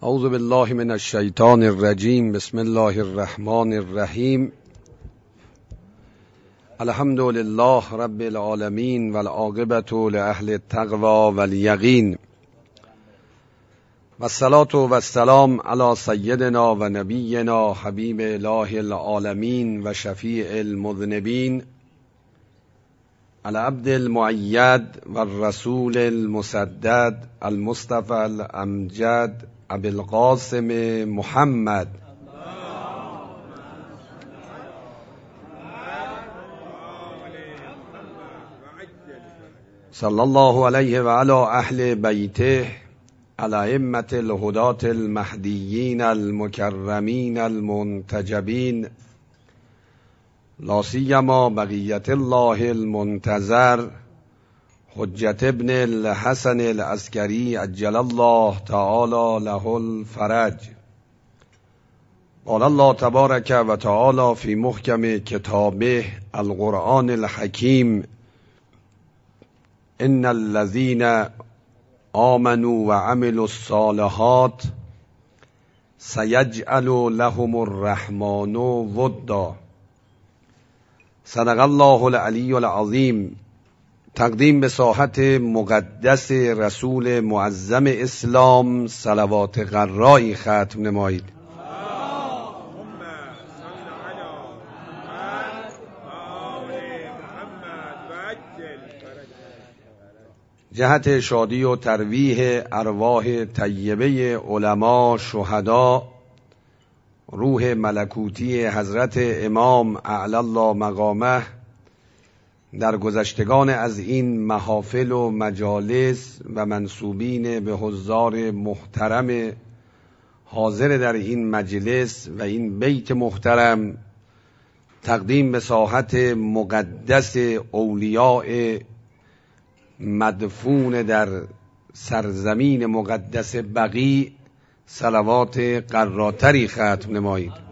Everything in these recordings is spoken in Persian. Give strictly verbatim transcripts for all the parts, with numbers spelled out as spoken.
اعوذ بالله من الشیطان الرجیم. بسم الله الرحمن الرحیم. الحمد لله رب العالمین والعاقبة لأهل التقوى والیقین والصلاة والسلام علی سیدنا و نبینا حبیب اله العالمین و شفیع المذنبین العبد المؤید والرسول المسدد المصطفى الامجد ابی القاسم محمد صلی الله علیه و علی اهل بیته الائمة الهداة المهدیین المکرمین المنتجبین لا سیما بقیة الله المنتظر حجت ابن الحسن العسکری عجل الله تعالی له الفرج. قال الله تبارک و تعالی فی محکم کتابه القرآن الحکیم ان الذین آمنوا و عملوا الصالحات سیجعل لهم الرحمن ودا. صدق الله العلی العظیم. تقدیم به ساحت مقدس رسول معظم اسلام صلوات غرایی ختم نمایید. جهت شادی و ترویح ارواح طیبه علما شهدا، روح ملکوتی حضرت امام اعلی الله مقامه در گذشتگان از این محافل و مجالس و منسوبین به حضار محترم حاضر در این مجلس و این بیت محترم، تقدیم به ساحت مقدس اولیاء مدفون در سرزمین مقدس بقیع صلوات قراتری ختم نمایید.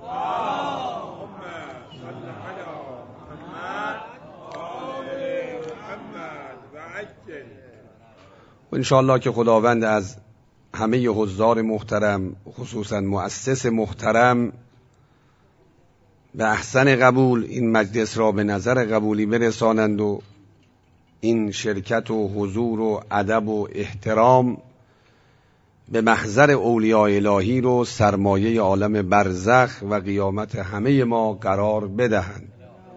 و انشاءالله که خداوند از همه حضار محترم، خصوصا مؤسس محترم، به احسن قبول این مجلس را به نظر قبولی برسانند و این شرکت و حضور و ادب و احترام به محضر اولیاء الهی رو سرمایه عالم برزخ و قیامت همه ما قرار بدهند.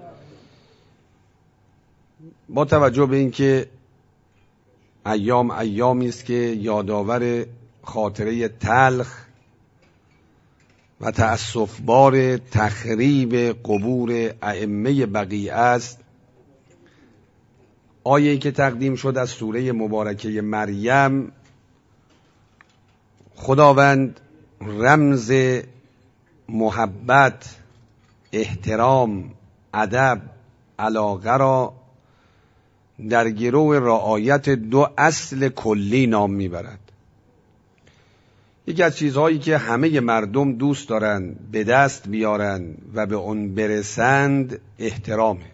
با توجه به اینکه ایام ایامی است که یادآور خاطره تلخ و تأسفبار تخریب قبور ائمه بقیع است، آیه‌ای که تقدیم شد از سوره مبارکه مریم، خداوند رمز محبت، احترام، ادب، علاقه را در گرو رعایت دو اصل کلی نام میبرد. یکی از چیزهایی که همه مردم دوست دارند به دست بیارند و به اون برسند احترامه.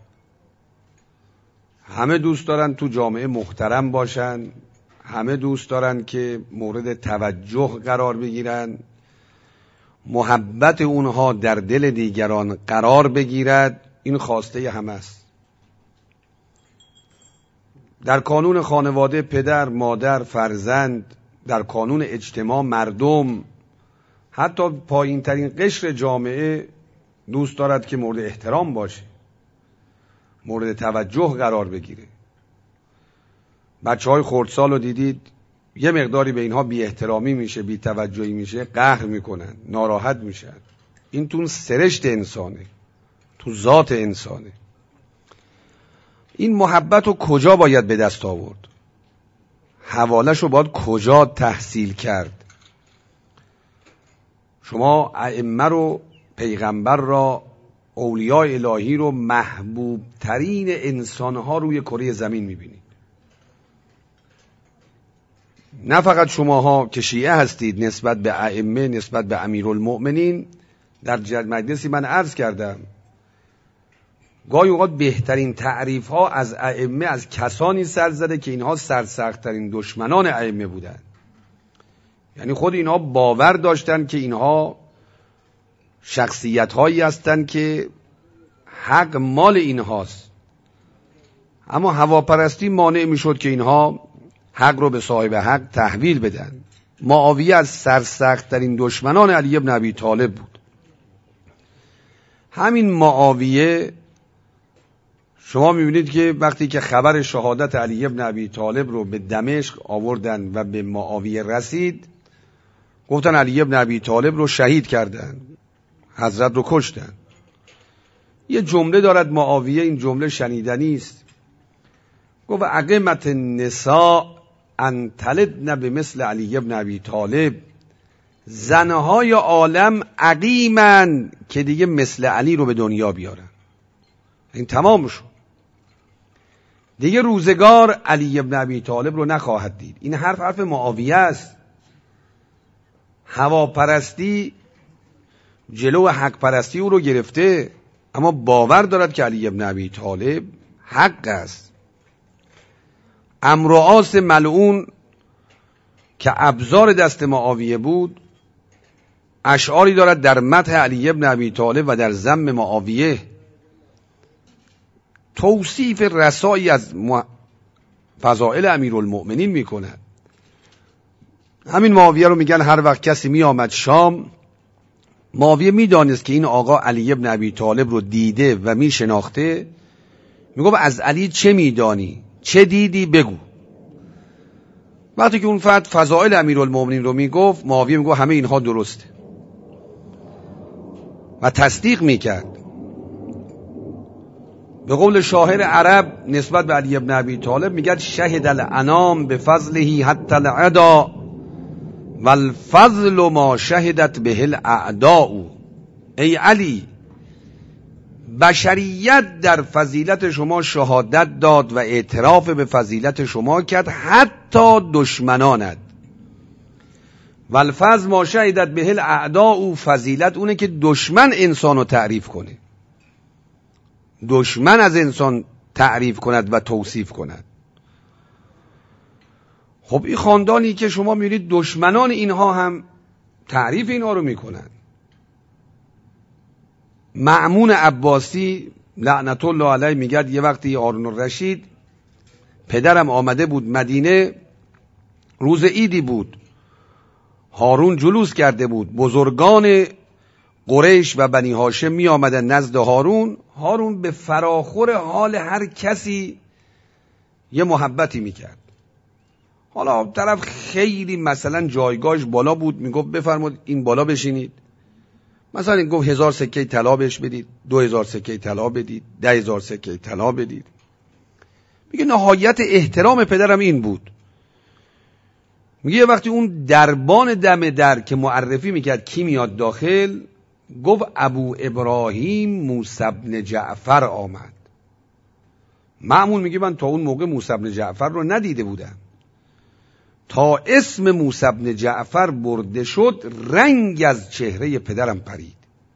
همه دوست دارن تو جامعه محترم باشن، همه دوست دارن که مورد توجه قرار بگیرن، محبت اونها در دل دیگران قرار بگیرد. این خواسته همه است. در کانون خانواده پدر، مادر، فرزند، در کانون اجتماع مردم، حتی پایین ترین قشر جامعه دوست دارد که مورد احترام باشه، مورد توجه قرار بگیره. بچه های خردسال رو دیدید یه مقداری به اینها بی احترامی میشه، بی توجهی میشه، قهر میکنن، ناراحت میشن. این تو سرشت انسانه، تو ذات انسانه. این محبت رو کجا باید به دست آورد؟ حوالش رو باید کجا تحصیل کرد؟ شما ائمه رو، پیغمبر را، اولیاء الهی رو محبوب ترین انسانها روی کره زمین میبینید. نه فقط شماها که شیعه هستید نسبت به ائمه، نسبت به امیرالمؤمنین. در مجلسی من عرض کردم گاهی اوقات بهترین تعریف ها از ائمه از کسانی سر زده که اینها سرسخت‌ترین دشمنان ائمه بودند. یعنی خود اینها باور داشتن که اینها شخصیت هایی هستند که حق مال اینهاست، اما هواپرستی مانع میشد که اینها حق رو به صاحب حق تحویل بدن. معاویه از سرسخت ترین دشمنان علی بن ابی طالب بود. همین معاویه شما میبینید که وقتی که خبر شهادت علی بن ابی طالب رو به دمشق آوردن و به معاویه رسید، گفتن علی بن ابی طالب رو شهید کردن، حضرت رو کشتن. یه جمله دارد معاویه، این جمله شنیدنی است. گفت عقمت النساء ان تلدن بمثل علی بن ابی طالب، زنهای عالم عقیمن که دیگه مثل علی رو به دنیا بیارن. این تمام شد، دیگه روزگار علی بن ابی طالب رو نخواهد دید. این حرف حرف معاویه است. هواپرستی جلو حق پرستی او رو گرفته، اما باور دارد که علی بن ابی طالب حق است. عمرو و عاص ملعون که ابزار دست معاویه بود، اشعاری دارد در مدح علی بن ابی طالب و در ذم معاویه، توصیف رسایی از فضائل امیرالمؤمنین میکند. همین معاویه رو میگن هر وقت کسی می آمد شام، معاویه میدانست که این آقا علی بن ابی طالب رو دیده و می شناخته، میگفت از علی چه میدانی؟ چه دیدی؟ بگو. وقتی که اون فرد فضائل امیرالمؤمنین رو میگفت، معاویه میگفت همه اینها درسته و تصدیق میکرد. به قول شاعر عرب نسبت به علی بن ابی طالب میگه شهد الانام بفضله حتی العدا والفضل ما شهدت به الاعداء. ای علی، بشریت در فضیلت شما شهادت داد و اعتراف به فضیلت شما کرد، حتی دشمنانت. والفضل ما شهدت به الاعداء، فضیلت اونه که دشمن انسانو تعریف کنه، دشمن از انسان تعریف کند و توصیف کند. خب این خاندانی که شما می‌بینید دشمنان اینها هم تعریف اینها رو میکنن. مأمون عباسی لعنت الله علیه میگه یه وقتی هارون الرشید پدرم آمده بود مدینه، روز عیدی بود، هارون جلوس کرده بود، بزرگان قریش و بنی هاشم می آمدن نزد هارون. هارون به فراخور حال هر کسی یه محبتی میکرد. حالا طرف خیلی مثلا جایگاهش بالا بود، میگفت بفرمایید این بالا بشینید، مثلا این گفت هزار سکه طلا بهش بدید، دو هزار سکه طلا بدید، ده هزار سکه طلا بدید. میگه نهایت احترام پدرم این بود. میگه یه وقتی اون دربان دم در که معرفی میکرد کی میاد داخل، گفت ابو ابراهیم موسی بن جعفر آمد. مأمون میگه من تا اون موقع موسی بن جعفر رو ندیده بودم. تا اسم موسی بن جعفر برده شد، رنگ از چهره پدرم پرید.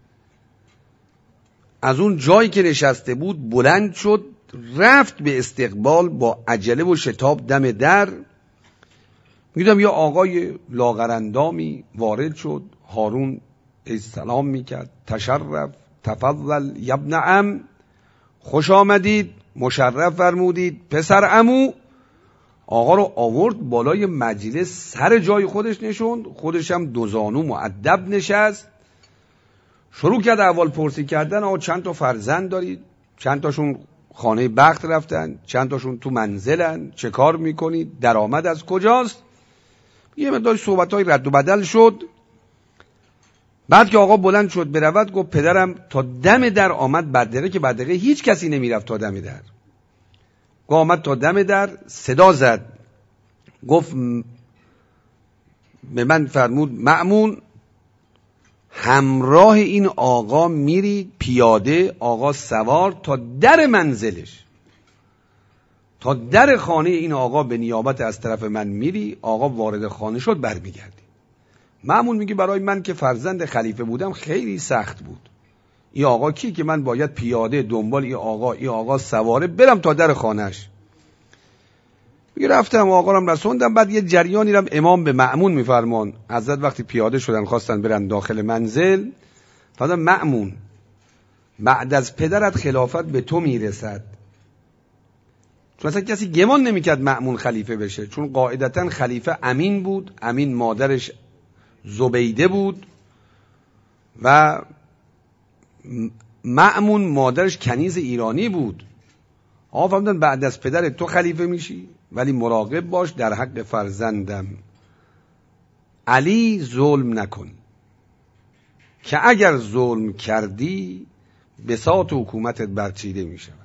از اون جایی که نشسته بود بلند شد، رفت به استقبال با عجله و شتاب دم در. میدم یا آقای لاغرندامی وارد شد، هارون سلام میکرد، تشرف، تفضل یبن عم، خوش آمدید، مشرف فرمودید پسر عمو. آقا رو آورد بالای مجلس، سر جای خودش نشوند، خودش هم دوزانو مؤدب نشست، شروع کرد اول پرسی کردن. آقا چند تا فرزند دارید؟ چند تاشون خانه بخت رفتن؟ چند تاشون تو منزلن؟ چه کار میکنید؟ درآمد از کجاست؟ یه مقدار صحبتای رد و بدل شد. بعد که آقا بلند شد برود، گفت پدرم تا دم در آمد بدره، که بدره هیچ کسی نمیرفت تا دم در. گفت آمد تا دم در، صدا زد، گفت به من فرمود مأمون همراه این آقا میری پیاده، آقا سوار تا در منزلش، تا در خانه این آقا به نیابت از طرف من میری، آقا وارد خانه شد برمیگردی. مأمون میگه برای من که فرزند خلیفه بودم خیلی سخت بود. این آقا کی که من باید پیاده دنبال این آقا این آقا سواره برم تا در خانهش. میگه رفتم آقا رم رسوندم. بعد یه جریانی رم امام به مأمون میفرمان. حضرت وقتی پیاده شدن خواستن برن داخل منزل، فرمودن مأمون بعد از پدرت خلافت به تو میرسد. چون اصلا کسی گمان نمیکرد مأمون خلیفه بشه، چون قاعدتا خلیفه امین بود. امین مادرش زبیده بود و مأمون مادرش کنیز ایرانی بود. آقا فرمودن بعد از پدرت تو خلیفه میشی، ولی مراقب باش در حق فرزندم علی ظلم نکن، که اگر ظلم کردی بساط حکومتت برچیده میشود.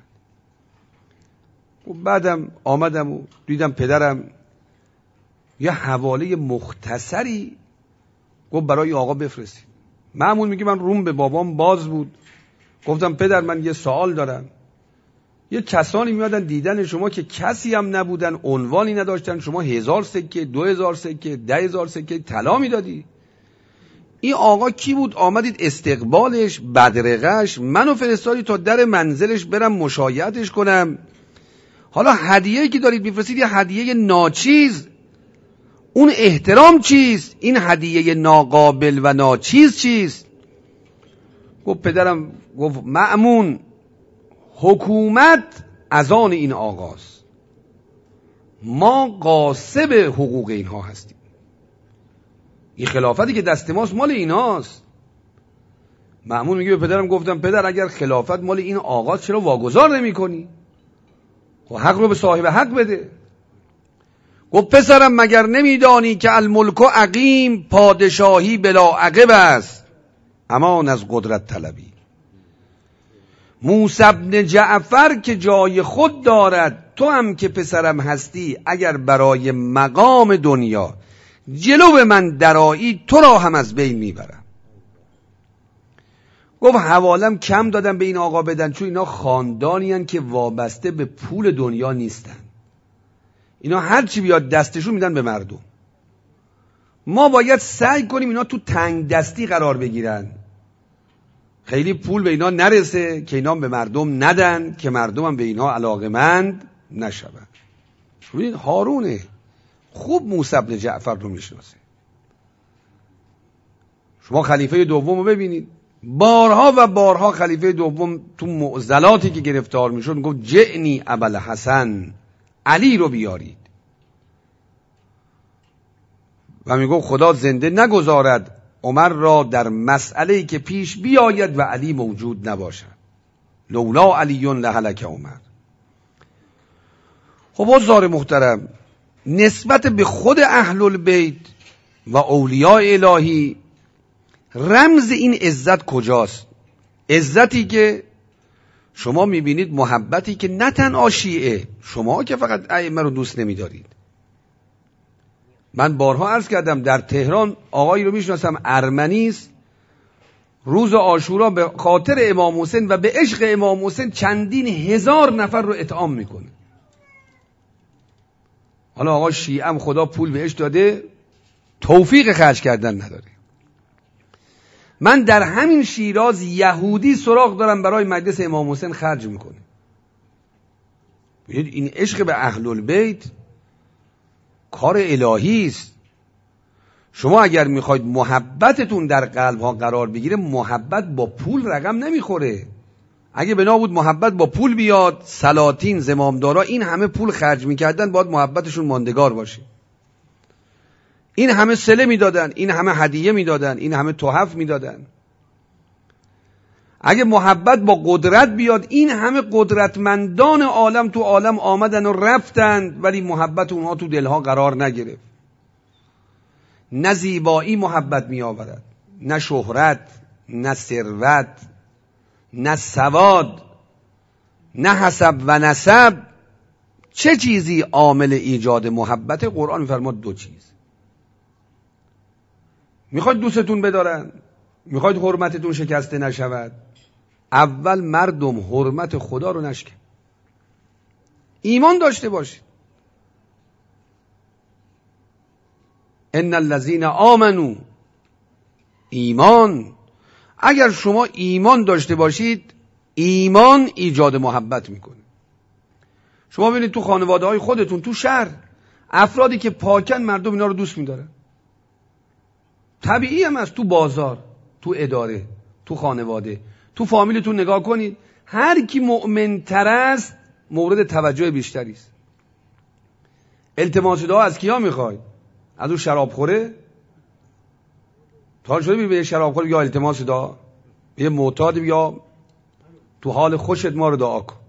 و بعدم آمدم و دیدم پدرم یه حواله مختصری گفت برای آقا بفرستید. مأمون میگه من روم به بابام باز بود، گفتم پدر من یه سوال دارم. یه کسانی میادن دیدن شما که کسی هم نبودن، عنوانی نداشتن، شما هزار سکه، دو هزار سکه، ده هزار سکه طلا میدادی. این آقا کی بود؟ آمدید استقبالش، بدرقش، منو فرستادی تا در منزلش برم مشایعتش کنم. حالا هدیه‌ای که دارید میفرستید یه هدیه ناچیز، اون احترام چیست؟ این هدیه ناقابل و ناچیز چیست؟ گفت پدرم، گفت مأمون حکومت از آن این آقاست، ما غاصب حقوق اینها هستیم. این خلافتی که دست ماست مال ایناست. مأمون میگه به پدرم گفتم پدر اگر خلافت مال این آقاست چرا واگذار نمی کنی؟ خب حق رو به صاحب حق بده. گفت پسرم مگر نمیدانی که الملک عقیم، پادشاهی بلا عقب است، امان از قدرت طلبی. موسی بن جعفر که جای خود دارد، تو هم که پسرم هستی اگر برای مقام دنیا جلو من درایی تو را هم از بین میبرم. گفت حوالم کم دادم به این آقا بدن، چون اینا خاندانی هن که وابسته به پول دنیا نیستن. اینا هر چی بیاد دستشون میدن به مردم. ما باید سعی کنیم اینا تو تنگ دستی قرار بگیرن، خیلی پول به اینا نرسه که اینا به مردم ندن، که مردم هم به اینا علاقمند نشون. ببینید هارونه خوب موسی بن جعفر رو میشناسه. شما خلیفه دوم رو ببینید، بارها و بارها خلیفه دوم تو معضلاتی که گرفتار میشد گفت جعنی ابوالحسن، علی رو بیارید. و میگفت خدا زنده نگذارد عمر را در مسئله‌ای که پیش بیاید و علی موجود نباشد، لولا علی لهلک عمر. خب حضار محترم، نسبت به خود اهل البیت و اولیاء الهی رمز این عزت کجاست؟ عزتی که شما میبینید، محبتی که نه تنها شیعه، شما که فقط ائمه رو دوست نمیدارید. من بارها عرض کردم در تهران آقایی رو میشناسم، ارمنی است، روز عاشورا به خاطر امام حسین و به عشق امام حسین چندین هزار نفر رو اطعام میکنه. حالا آقا شیعه خدا پول بهش داده، توفیق خرج کردن نداره. من در همین شیراز یهودی سراغ دارم برای مجلس امام حسین خرج میکنه. این عشق به اهل البیت کار الهی است. شما اگر میخواید محبتتون در قلب ها قرار بگیره، محبت با پول رقم نمیخوره. اگه بنا بود محبت با پول بیاد، سلاطین زمامدارا این همه پول خرج میکردن، باید محبتشون ماندگار باشه. این همه صله میدادن، این همه هدیه میدادن، این همه تحف میدادن. اگه محبت با قدرت بیاد، این همه قدرتمندان عالم تو عالم آمدن و رفتند، ولی محبت اونها تو دلها قرار نگرفت. نه زیبایی محبت می آورد، نه شهرت، نه ثروت، نه سواد، نه حسب و نسب. چه چیزی عامل ایجاد محبت؟ قرآن می‌فرماد دو چیز. میخواید دوستتون بدارن، میخواید حرمتتون شکسته نشود، اول مردم حرمت خدا رو نشکن، ایمان داشته باشید. ان الذين آمنوا، ایمان. اگر شما ایمان داشته باشید، ایمان ایجاد محبت میکنه. شما ببینید تو خانواده های خودتون، تو شهر، افرادی که پاکن مردم اینا رو دوست می‌دارن. طبیعی هم است. تو بازار، تو اداره، تو خانواده، تو فامیلتون نگاه کنید، هر کی مؤمن‌تر است مورد توجه بیشتری است. التماس دعا از کیا میخواید؟ از اون شرابخوره؟ تا شده به یه شرابخور یا التماس دعا، یه معتاد یا تو حال خوشت ما رو دعا کن.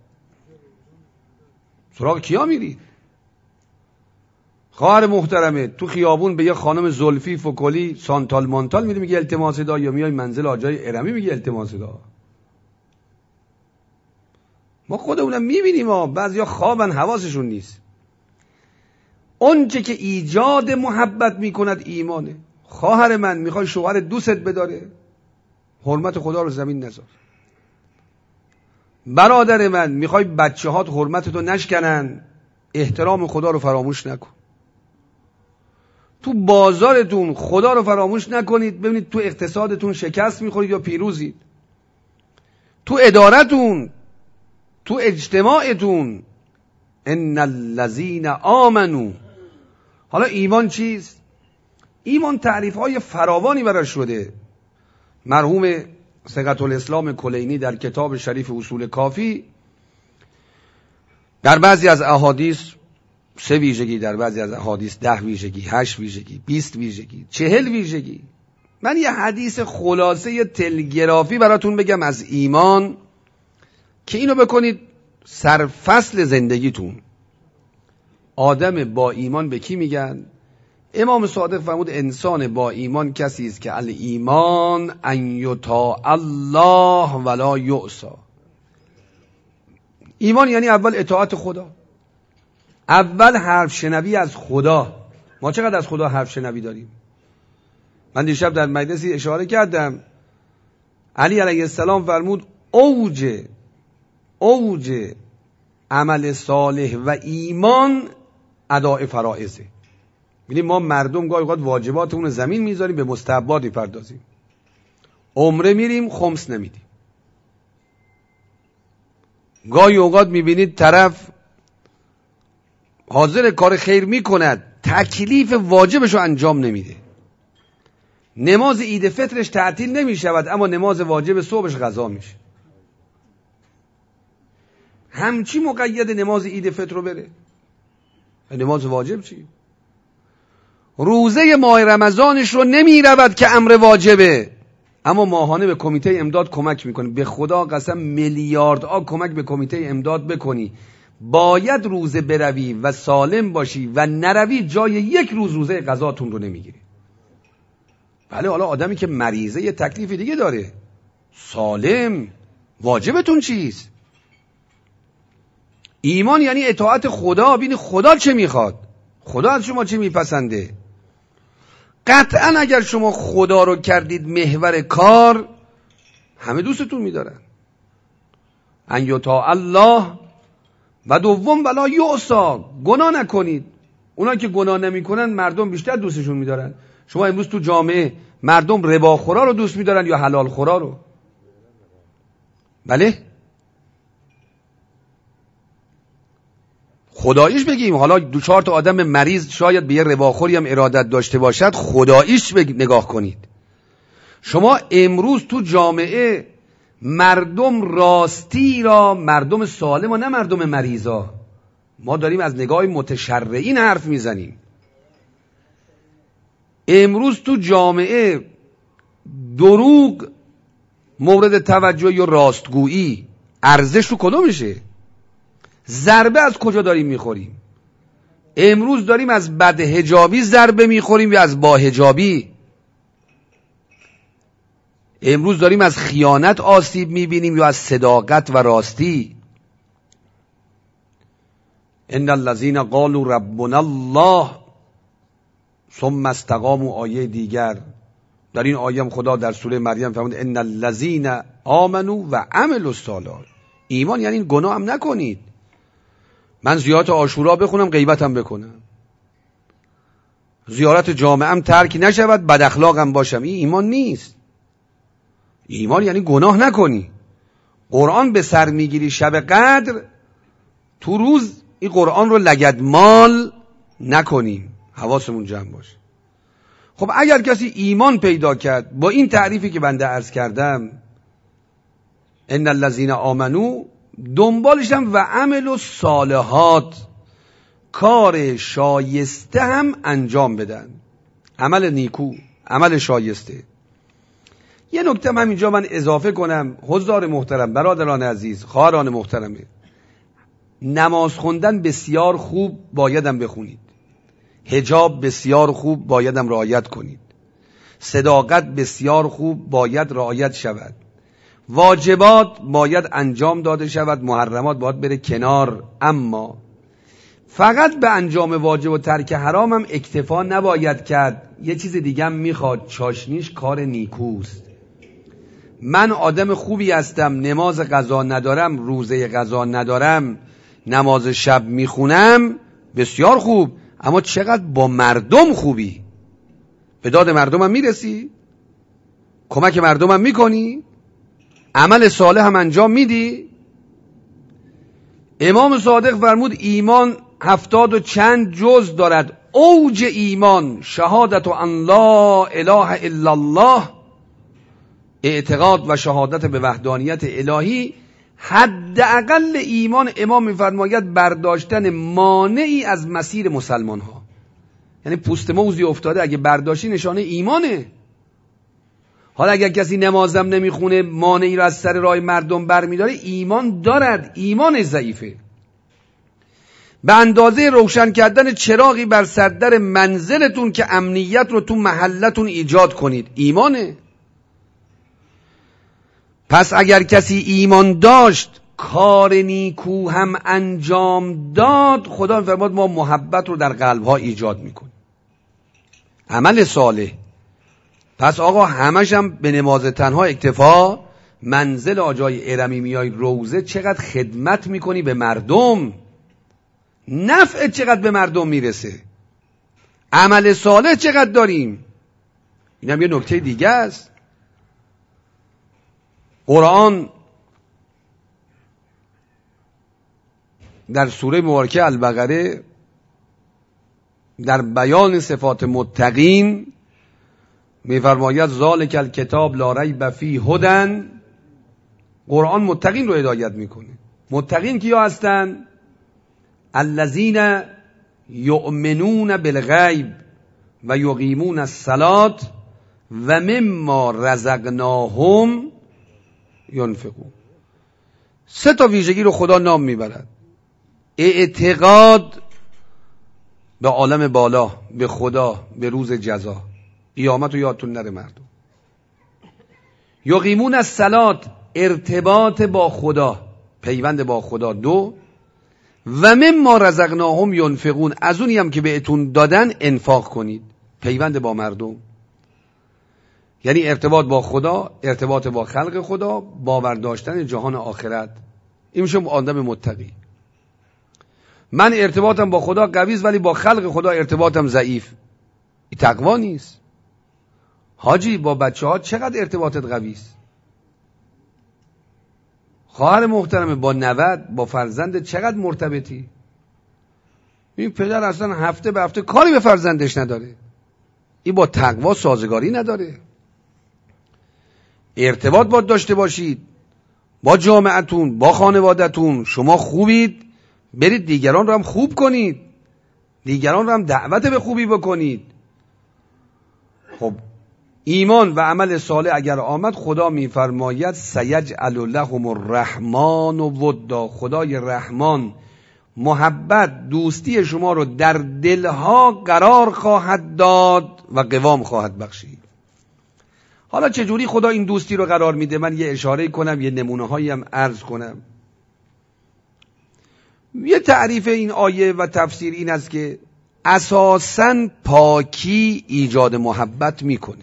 سراغ کیا میری؟ خواهر محترمه تو خیابون به یه خانم زلفی فکلی سانتال مانتال میری میگه التماس دعا، یا میای منزل آجای ارمی میگه التماس دعا. ما خودمونم میبینیم ها، بعضیا خوابن حواسشون نیست. اون چه که ایجاد محبت میکند ایمانه. خواهر من میخوای شوهر دوستت بداره، حرمت خدا رو زمین نذار. برادر من میخوای بچه هات حرمتتو نشکنن، احترام خدا رو فراموش نکن. تو بازارتون خدا رو فراموش نکنید، ببینید تو اقتصادتون شکست میخورید یا پیروزید. تو ادارتون، تو اجتماعتون، ان الذین آمنو. حالا ایمان چیست؟ ایمان تعریف های فراوانی براش شده. مرحوم ثقة الاسلام کلینی در کتاب شریف اصول کافی در بعضی از احادیث سه ویژگی، در بعضی از احادیث ده ویژگی، هشت ویژگی، بیست ویژگی، چهل ویژگی. من یه حدیث خلاصه تلگرافی براتون بگم از ایمان که اینو بکنید سرفصل زندگیتون. آدم با ایمان به کی میگن؟ امام صادق فرمود انسان با ایمان کسی است که الایمان ان یطاع الله ولا یعصی. ایمان یعنی اول اطاعت خدا، اول حرف شنوی از خدا. ما چقدر از خدا حرف شنوی داریم؟ من دیشب در مجلسی اشاره کردم، علی علیه السلام فرمود اوج اوج عمل صالح و ایمان اداء فرائضه. ببینید ما مردم گاهی اوقات واجباتمون رو زمین میذاریم، به مستحبات میپردازیم. عمره میریم خمس نمیدیم. گاهی اوقات میبینید طرف حاضر کار خیر میکند، تکلیف واجبش رو انجام نمیده. نماز عید فطرش تعطیل نمیشود اما نماز واجب صبحش قضا میشه. همچی مقید نماز عید فطر رو بره؟ نماز واجب چی؟ روزه ماه رمضانش رو نمی رود که امر واجبه اما ماهانه به کمیته امداد کمک میکنی. به خدا قسم میلیاردها کمک به کمیته امداد بکنی، باید روزه بروی و سالم باشی و نروی جای یک روز روزه قضاتون رو نمیگیری. بله حالا آدمی که مریضه یه تکلیف دیگه داره، سالم واجبتون چیست؟ ایمان یعنی اطاعت خدا. ببین خدا چه میخواد، خدا از شما چه میپسنده. قطعا اگر شما خدا رو کردید محور کار، همه دوستتون میدارن. ان یطاع الله و دوم ولا یعصی، گناه نکنید. اونا که گناه نمیکنن مردم بیشتر دوستشون میدارن. شما امروز تو جامعه مردم رباخورا رو دوست میدارن یا حلال خورا رو؟ بله خداییش بگیم. حالا دو چهار تا آدم مریض شاید به یه رباخوری هم ارادت داشته باشد، خداییش نگاه کنید. شما امروز تو جامعه مردم راستی را، مردم سالم و نه مردم مریضا، ما داریم از نگاه متشرعین حرف میزنیم. امروز تو جامعه دروغ مورد توجه یا راستگویی ارزش رو کدومشه؟ ضربه از کجا داریم میخوریم؟ امروز داریم از بدحجابی ضربه میخوریم یا از باحجابی؟ امروز داریم از خیانت آسیب میبینیم یا از صداقت و راستی؟ ان الذين قالوا ربنا الله ثم استقاموا. آیه دیگر در این آیه هم خدا در سوره مریم فرمود ان الذين آمنوا و عملوا الصالحات. ایمان یعنی گناه هم نکنید. من زیارت عاشورا بخونم غیبتم بکنم، زیارت جامعهم ترک نشود بد اخلاقم باشم، این ایمان نیست. ایمان یعنی گناه نکنی. قرآن به سر میگیری شب قدر، تو روز این قرآن رو لگدمال نکنیم، حواسمون جمع باشه. خب اگر کسی ایمان پیدا کرد با این تعریفی که بنده عرض کردم، ان الذین آمنو، دنبالش هم و عملوا الصالحات، کار شایسته هم انجام بدن، عمل نیکو، عمل شایسته. یه نکته هم اینجا من اضافه کنم، حضار محترم، برادران عزیز، خواهران محترمه، نماز خوندن بسیار خوب بایدم بخونید، حجاب بسیار خوب بایدم رعایت کنید، صداقت بسیار خوب باید رعایت شود، واجبات باید انجام داده شود، محرمات باید بره کنار. اما فقط به انجام واجب و ترک حرام هم اکتفا نباید کرد، یه چیز دیگه هم میخواد، چاشنیش کار نیکوست. من آدم خوبی هستم، نماز قضا ندارم، روزه قضا ندارم، نماز شب میخونم، بسیار خوب، اما چقدر با مردم خوبی؟ به داد مردم هم میرسی؟ کمک مردم هم میکنی؟ عمل صالح هم انجام میدی؟ امام صادق فرمود ایمان هفتاد و چند جز دارد، اوج ایمان شهادت ان لا اله الا الله، اعتقاد و شهادت به وحدانیت الهی. حداقل ایمان امام میفرماید برداشتن مانعی از مسیر مسلمان ها، یعنی پوست موزی افتاده اگه برداشتی نشانه ایمانه. حالا اگر کسی نمازم نمیخونه، مانعی رو از سر راه مردم برمیداره، ایمان دارد، ایمان ضعیفه. به اندازه روشن کردن چراغی بر سردر منزلتون که امنیت رو تو محلتون ایجاد کنید، ایمانه. پس اگر کسی ایمان داشت، کار نیکو هم انجام داد، خدا فرمود ما محبت رو در قلبها ایجاد میکنیم، عمل صالح. پس آقا همش هم به نماز تنها اکتفا، منزل آجای ارمی میای روزه، چقدر خدمت میکنی به مردم، نفع چقدر به مردم میرسه، عمل صالح چقدر داریم. این هم یه نکته دیگه است. قرآن در سوره مبارکه البقره در بیان صفات متقین میفرماید ذالک الکتاب لا ریب فیه هدی. قرآن متقین رو هدایت میکنه. متقین کیا هستن؟ الذین یؤمنون بالغیب و یقیمون الصلاة و مما رزقناهم ینفقون. سه تا ویژگی رو خدا نام میبرد: اعتقاد به عالم بالا، به خدا، به روز جزا، قیامت رو یادتون نره مردم. یقیمون الصلاة، ارتباط با خدا، پیوند با خدا. دو، و مما رزقناهم ینفقون، از اونی هم که بهتون دادن انفاق کنید، پیوند با مردم. یعنی ارتباط با خدا، ارتباط با خلق خدا، باور داشتن جهان آخرت. این میشه آدم متقی. من ارتباطم با خدا قویست ولی با خلق خدا ارتباطم ضعیف، این تقوا نیست. حاجی با بچه ها چقدر ارتباطت قویست؟ خواهر محترمه با نوت، با فرزند چقدر مرتبطی؟ این پدر اصلا هفته به هفته کاری به فرزندش نداره، این با تقوا سازگاری نداره. ارتباط باید داشته باشید با جامعتون، با خانوادتون. شما خوبید، برید دیگران رو هم خوب کنید، دیگران رو هم دعوت به خوبی بکنید. خب ایمان و عمل صالح اگر آمد، خدا میفرماید سیجعل لهم الرحمن ودا، خدای رحمان محبت، دوستی شما رو در دلها قرار خواهد داد و قوام خواهد بخشید. حالا چجوری خدا این دوستی رو قرار میده؟ من یه اشاره کنم، یه نمونه هایی هم عرض کنم. یه تعریف این آیه و تفسیر این است که اساساً پاکی ایجاد محبت میکنه.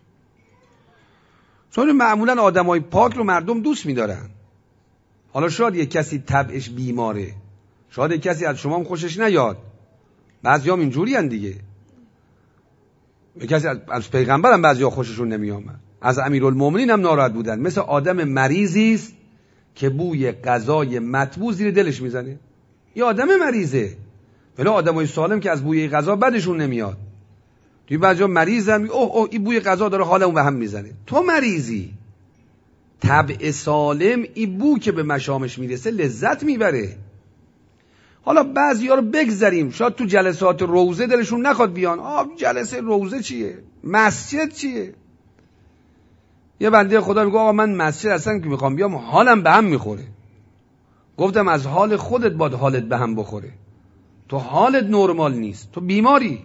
چون معمولاً آدمای پاک رو مردم دوست میدارن. حالا شاید یه کسی طبعش بیماره، شاید یه کسی از شما هم خوشش نیاد، بعضیام اینجوری ان دیگه. یه کسی از, از پیغمبر هم بعضیا خوششون نمیامد، از امیرالمومنین هم ناراحت بودن. مثل آدم مریضی است که بوی غذای مطبوع زیر دلش میزنه. این آدم مریضه. ولی آدمای سالم که از بوی غذا بدشون نمیاد. توی بعضیا مریضن، اوه اوه این بوی غذا داره حالمون به هم میزنه. تو مریضی. طبع سالم این بو که به مشامش میرسه لذت میبره. حالا بعضیا رو بگذاریم، شاید تو جلسات روزه دلشون نخواد بیان. آه جلسه روزه چیه؟ مسجد چیه؟ یه بنده خدا میگه آقا من مسجد اصلا که میخوام بیام حالم به هم میخوره. گفتم از حال خودت باید حالت به هم بخوره. تو حالت نرمال نیست، تو بیماری.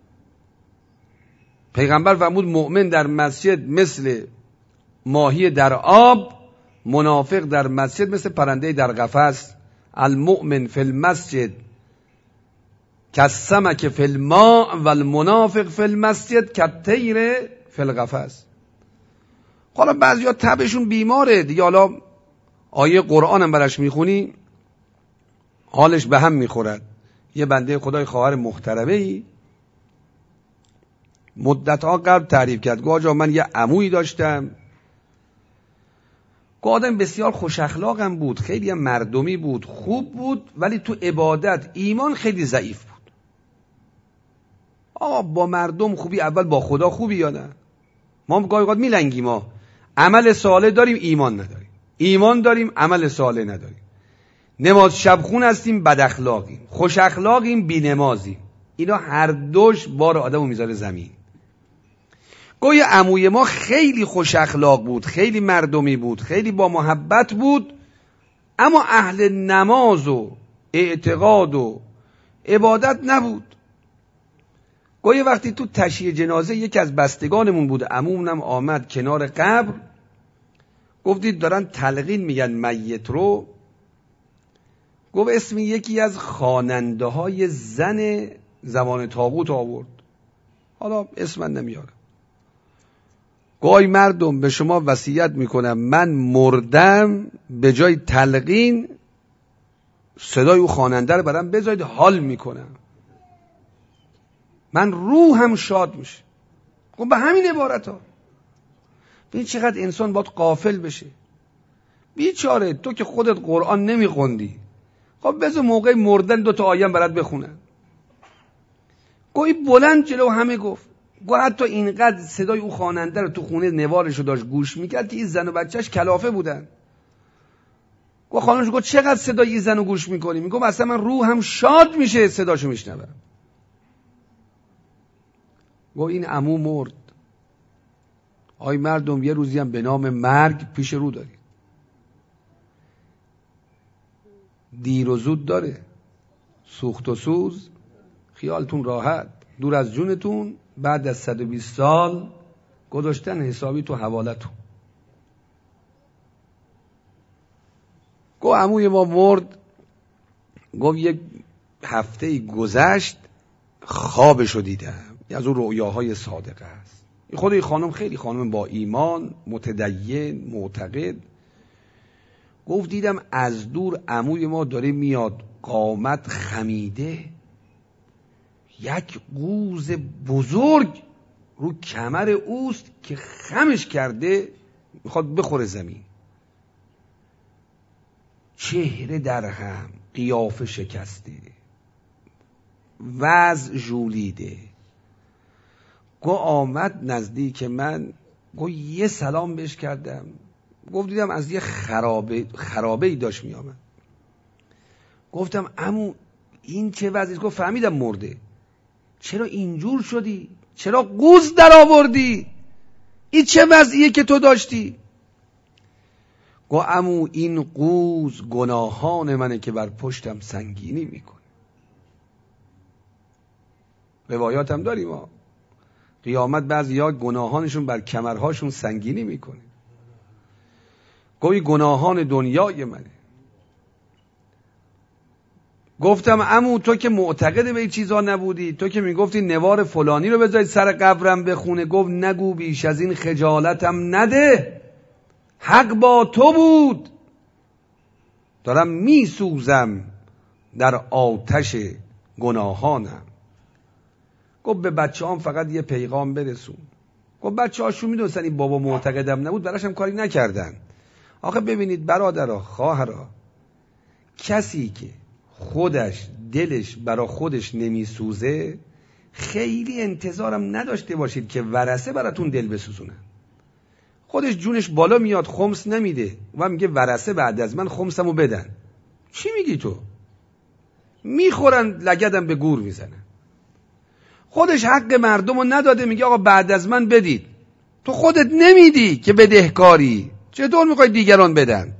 پیغمبر فرمود مؤمن در مسجد مثل ماهی در آب، منافق در مسجد مثل پرنده در قفس. المؤمن فی المسجد کالسمک فی الماء و المنافق فی المسجد کالطیر فی القفس. حالا بعضیا تبشون بیماره دیگه، حالا آیه قرآن هم براش میخونی حالش به هم میخورد. یه بنده خدای خواهر محترمه ای مدتها قبل تعریف کرد، گفت آجا من یه عمویی داشتم، گفت آدم بسیار خوش اخلاقم بود، خیلی هم مردمی بود، خوب بود، ولی تو عبادت ایمان خیلی ضعیف بود. آقا با مردم خوبی، اول با خدا خوبی یا نه؟ ما گاهی اوقات میلنگیم، ما عمل صالح داریم ایمان نداریم، ایمان داریم عمل صالح نداریم، نماز شبخون هستیم بد اخلاقیم، خوش اخلاقیم بی نمازیم. اینا هر دوش بار آدمو میذاره زمین. گوی عموی ما خیلی خوش اخلاق بود، خیلی مردمی بود، خیلی با محبت بود، اما اهل نماز و اعتقاد و عبادت نبود. گوی وقتی تو تشییع جنازه یکی از بستگانمون بود، عمومونم آمد کنار قبر، گفتید دارن تلقین میگن میت رو، گفت اسم یکی از خواننده های زن زمان طاغوت آورد، حالا اسم من نمیارم. گوی مردم به شما وصیت میکنم من مردم به جای تلقین صدای او خواننده رو برام بذارید حال میکنم، من روحم شاد میشه. خب به همین عبارت ها. ببین چقدر انسان باید غافل بشه. بیچاره تو که خودت قرآن نمیخوندی، خب بذار موقع مردن دو تا آیه برات بخونن. گویی بلند جلو همه گفت، گو حتی اینقدر صدای او خواننده رو تو خونه نوارش رو داشت گوش میکرد که این زن و بچهش کلافه بودن. گو خانمش گفت چقدر صدای این زن رو گوش میکنی؟ میگم اصلا من روحم شاد میشه صداشو میشنوم. گو این عمو مرد. آی مردم یه روزی هم به نام مرگ پیش رو دارید، دیر و زود داره، سوخت و سوز، خیالتون راحت، دور از جونتون، بعد از صد و بیست سال گذاشتن حسابی تو حوالتون. گو عموی ما مرد. گفت یک هفته گذشت خوابشو دیدم، از اون رؤیاهای صادقه است. خود این خانم خیلی خانم با ایمان، متدین، معتقد. گفت دیدم از دور عموی ما داره میاد، قامت خمیده، یک قوز بزرگ رو کمر اوست که خمش کرده میخواد بخوره زمین، چهره در هم، قیافه شکسته، وضع ژولیده. گو آمد نزدیک من، گو یه سلام بهش کردم، گفت دیدم از یه خرابه خرابه ای داشت می آمد. گفتم عمو این چه وضعی؟ گفت فهمیدم مرده. چرا اینجور شدی؟ چرا قوز در آوردی؟ این چه وضعیه که تو داشتی؟ گو عمو این قوز گناهان منه که بر پشتم سنگینی میکنه. روایات هم داریم ما قیامت بعضی ها گناهانشون بر کمرهاشون سنگینی میکنه. گوی گناهان دنیای منه. گفتم عمو تو که معتقد به این چیزا نبودی، تو که میگفتی نوار فلانی رو بذارید سر قبرم بخونه. گفت نگو بیش از این خجالتم نده، حق با تو بود، دارم میسوزم در آتش گناهانم. گفت به بچه هم فقط یه پیغام برسون. گفت بچه هاشون میدونستن این بابا معتقدم نبود، براش هم کاری نکردن. آخه ببینید برادرها، خواهرها، کسی که خودش دلش برا خودش نمیسوزه، خیلی انتظارم نداشته باشید که ورثه براتون دل بسوزونه. خودش جونش بالا میاد خمس نمیده و میگه ورثه بعد از من خمسمو بدن. چی میگی تو؟ میخورن لگدم به گور میزنن. خودش حق مردمو نداده میگه آقا بعد از من بدید. تو خودت نمیدی که بدهکاری، چطور میخوای دیگران بدن؟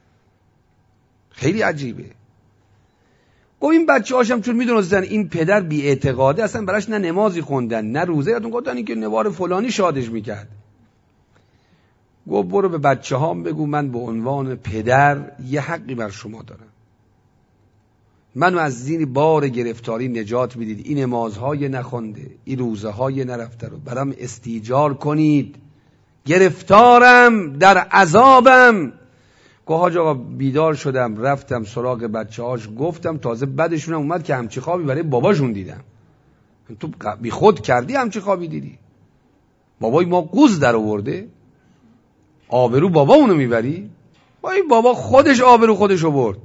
خیلی عجیبه. گفت این بچه هاشم چون میدونستن این پدر بی اعتقاده، اصلا براش نه نمازی خوندن نه روزه یادون گفتن این که نوار فلانی شادش میکرد. گفت برو به بچه هام بگو من به عنوان پدر یه حقی بر شما دارم، منو از زیر بار گرفتاری نجات میدید، این نمازهای نخونده این روزه های نرفته رو برام استیجار کنید، گرفتارم در عذابم. گفت حاج آقا بیدار شدم رفتم سراغ بچه هاش گفتم، تازه بعدشونم اومد که همچی خوابی برای باباشون دیدم. تو بی خود کردی همچی خوابی دیدی؟ بابای ما قوز در آورده؟ آبرو بابامونو میبری؟ با این بابا خودش آبرو خودشو برد.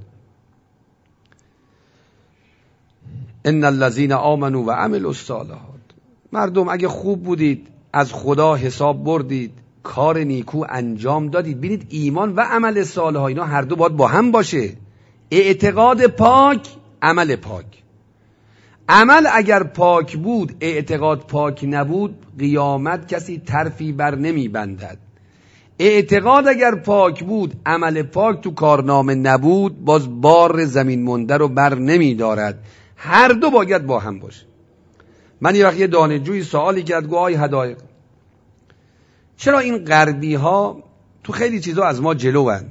ان الذين آمنوا و عملوا الصالحات. مردم اگه خوب بودید، از خدا حساب بردید، کار نیکو انجام دادید، ببینید ایمان و عمل صالح ها اینا هر دو باید با هم باشه. اعتقاد پاک، عمل پاک. عمل اگر پاک بود، اعتقاد پاک نبود، قیامت کسی طرفی بر نمی بندد. اعتقاد اگر پاک بود، عمل پاک تو کارنامه نبود، باز بار زمین مونده رو بر نمی دارد. هر دو باید با هم باشه. من یه وقت یه دانشجوی سوالی کرد، گفت آی حدایق، چرا این غربی ها تو خیلی چیزا از ما جلو هن؟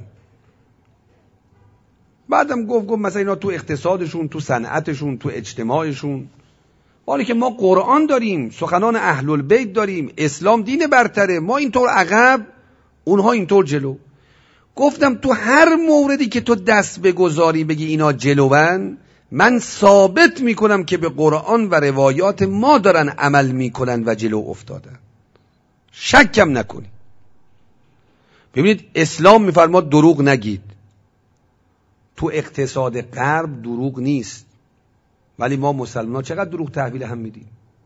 بعدم گفت گفت مثلا اینا تو اقتصادشون، تو صنعتشون، تو اجتماعشون، حالی که ما قرآن داریم، سخنان اهل البیت داریم، اسلام دین برتره، ما اینطور عقب، اونها اینطور جلو. گفتم تو هر موردی که تو دست بگذاری بگی اینا جلوون، من ثابت میکنم که به قرآن و روایات ما دارن عمل میکنن و جلو افتادن. شکم نکنی. ببینید اسلام میفرماد دروغ نگید. تو اقتصاد غرب دروغ نیست، ولی ما مسلمان چقدر دروغ تحویل هم میدیم.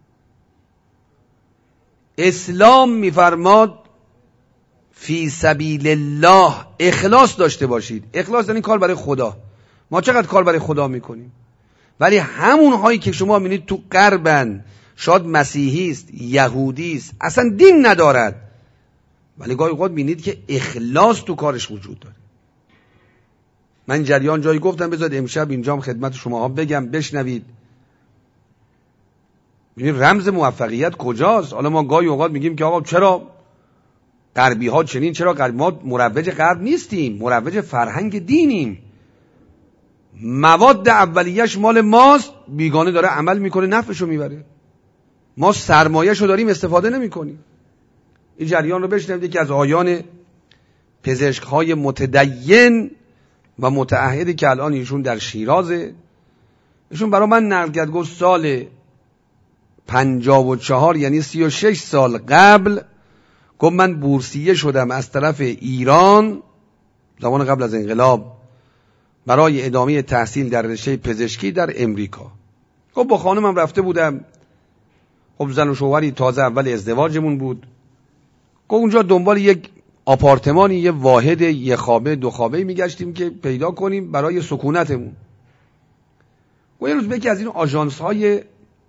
اسلام میفرماد فی سبیل الله، اخلاص داشته باشید. اخلاص یعنی کار برای خدا. ما چقدر کار برای خدا میکنیم، ولی همون هایی که شما میبینید تو غربن، شاید مسیحی است، یهودی است، اصلا دین ندارد، ولی گاهی اوقات میبینید که اخلاص تو کارش وجود داره. من جریان جایی گفتم بذارید امشب اینجام خدمت شما ها بگم بشنوید. ببینید رمز موفقیت کجاست. حالا ما گاهی اوقات میگیم که آقا چرا غربی ها چنین، چرا غربی ما مروج غرب نیستیم، مروج فرهنگ دینیم. مواد اولیه‌اش مال ماست، بیگانه داره عمل میکنه نفعشو میبره، ما سرمایه‌شو داریم استفاده نمیکنیم. این جریان رو بشنوید که از آیان پزشک‌های متدین و متعهدی که الان ایشون در شیرازه، ایشون برای من نقل کرد، گفت سال پنجاه و چهار یعنی سی و شش سال قبل، گفت من بورسیه شدم از طرف ایران زمان قبل از انقلاب برای ادامه تحصیل در رشته پزشکی در امریکا. خب با خانمم رفته بودم، خب زن و شوهری تازه اول ازدواجمون بود. گفت اونجا دنبال یک آپارتمانی، یه واحد یه خوابه دو خوابه میگشتیم که پیدا کنیم برای سکونتمون. و یه روز به یکی از این آژانس های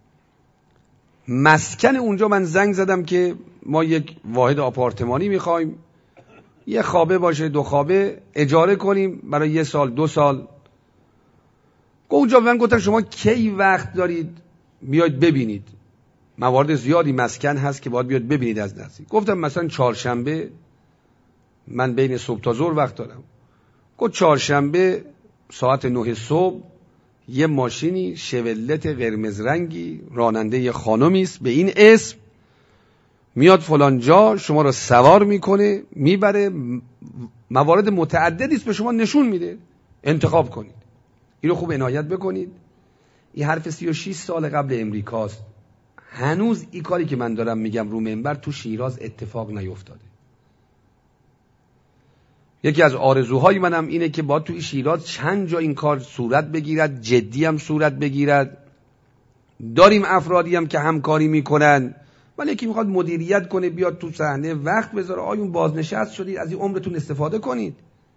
مسکن اونجا من زنگ زدم که ما یک واحد آپارتمانی میخوایم، یه خوابه باشه دو خوابه اجاره کنیم برای یه سال دو سال. گفت اونجا من گفتم شما کی وقت دارید بیاید ببینید؟ موارد زیادی مسکن هست که باید بیاد ببینید از نزدیک. گفتم مثلا چهارشنبه من بین صبح تا ظهر وقت دارم. گفت چهارشنبه ساعت نه صبح یه ماشینی شولت قرمز رنگی راننده یه خانمی است به این اسم میاد فلان جا، شما رو سوار میکنه میبره، موارد متعددی است به شما نشون میده، انتخاب کنید. اینو خوب عنایت بکنید. این حرف سی و شش سال قبل امریکاست. هنوز این کاری که من دارم میگم رو منبر تو شیراز اتفاق نیفتاده. یکی از آرزوهای منم اینه که با توی شیراز چند جا این کار صورت بگیرد، جدی هم صورت بگیرد. داریم افرادی هم که همکاری میکنن، ولی یکی میخواد مدیریت کنه بیاد تو صحنه وقت بذاره. آیون بازنشست شدید، از این عمرتون استفاده کنید.